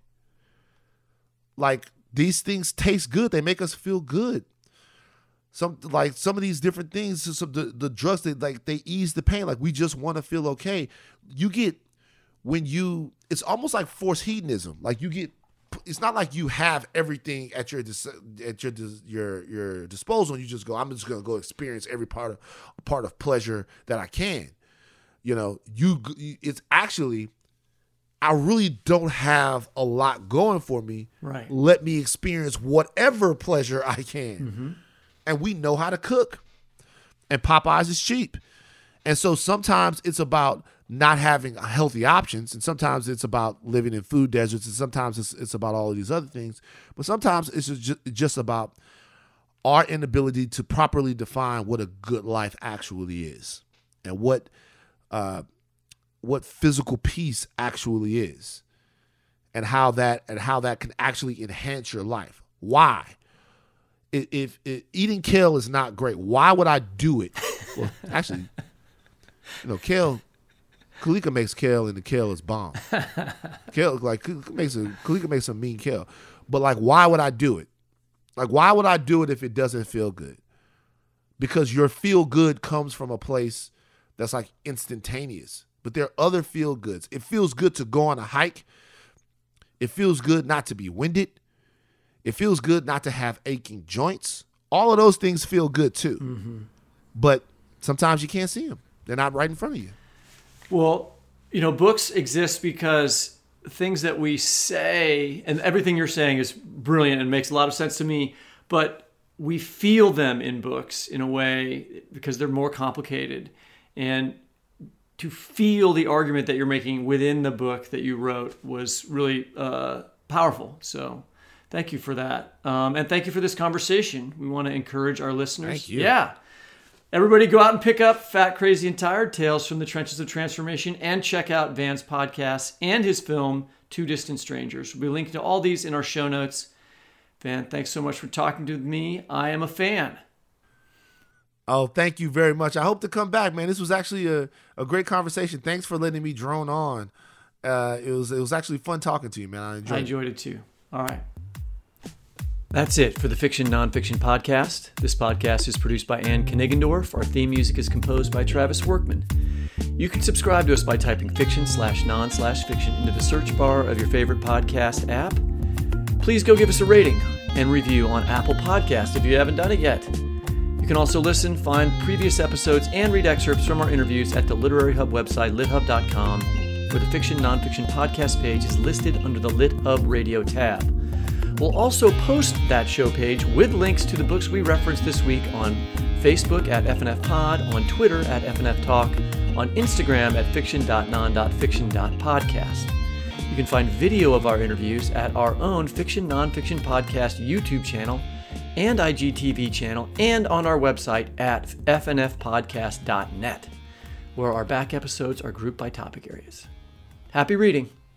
Like, these things taste good. They make us feel good. Some like some of these different things, some the, the drugs that like they ease the pain. Like, we just want to feel okay. You get when you, it's almost like forced hedonism. Like, you get, it's not like you have everything at your at your your your disposal. You just go, I'm just gonna go experience every part of part of pleasure that I can. You know, you it's actually, I really don't have a lot going for me. Right. Let me experience whatever pleasure I can. Mm-hmm. And we know how to cook. And Popeyes is cheap. And so sometimes it's about not having healthy options, and sometimes it's about living in food deserts, and sometimes it's, it's about all of these other things. But sometimes it's just, just about our inability to properly define what a good life actually is, and what uh, what physical peace actually is, and how that and how that can actually enhance your life. Why? If, if, if eating kale is not great, why would I do it? Well, actually, you know, kale. Kalika makes kale, and the kale is bomb. Kale, like, Kalika makes a Kalika makes some mean kale, but like, why would I do it? Like, why would I do it if it doesn't feel good? Because your feel good comes from a place that's like instantaneous. But there are other feel goods. It feels good to go on a hike. It feels good not to be winded. It feels good not to have aching joints. All of those things feel good too. Mm-hmm. But sometimes you can't see them. They're not right in front of you. Well, you know, books exist because things that we say, and everything you're saying is brilliant and makes a lot of sense to me, but we feel them in books in a way because they're more complicated. And to feel the argument that you're making within the book that you wrote was really uh, powerful. So thank you for that. Um, and thank you for this conversation. We want to encourage our listeners. Thank you. Yeah. Everybody go out and pick up Fat, Crazy, and Tired, Tales from the Trenches of Transformation, and check out Van's podcast and his film, Two Distant Strangers. We'll be linked to all these in our show notes. Van, thanks so much for talking to me. I am a fan. Oh, thank you very much. I hope to come back, man. This was actually a, a great conversation. Thanks for letting me drone on. Uh, it was it was actually fun talking to you, man. I enjoyed, I enjoyed it. it too. All right. That's it for the Fiction Nonfiction Podcast. This podcast is produced by Ann Knigendorf. Our theme music is composed by Travis Workman. You can subscribe to us by typing fiction slash non slash fiction into the search bar of your favorite podcast app. Please go give us a rating and review on Apple Podcasts if you haven't done it yet. You can also listen, find previous episodes, and read excerpts from our interviews at the Literary Hub website, lit hub dot com, where the Fiction Nonfiction Podcast page is listed under the Lit Hub Radio tab. We'll also post that show page with links to the books we referenced this week on Facebook at F N F Pod, on Twitter at F N F Talk, on Instagram at fiction dot non dot fiction dot podcast. You can find video of our interviews at our own Fiction Nonfiction Podcast YouTube channel and I G T V channel, and on our website at f n f podcast dot net, where our back episodes are grouped by topic areas. Happy reading!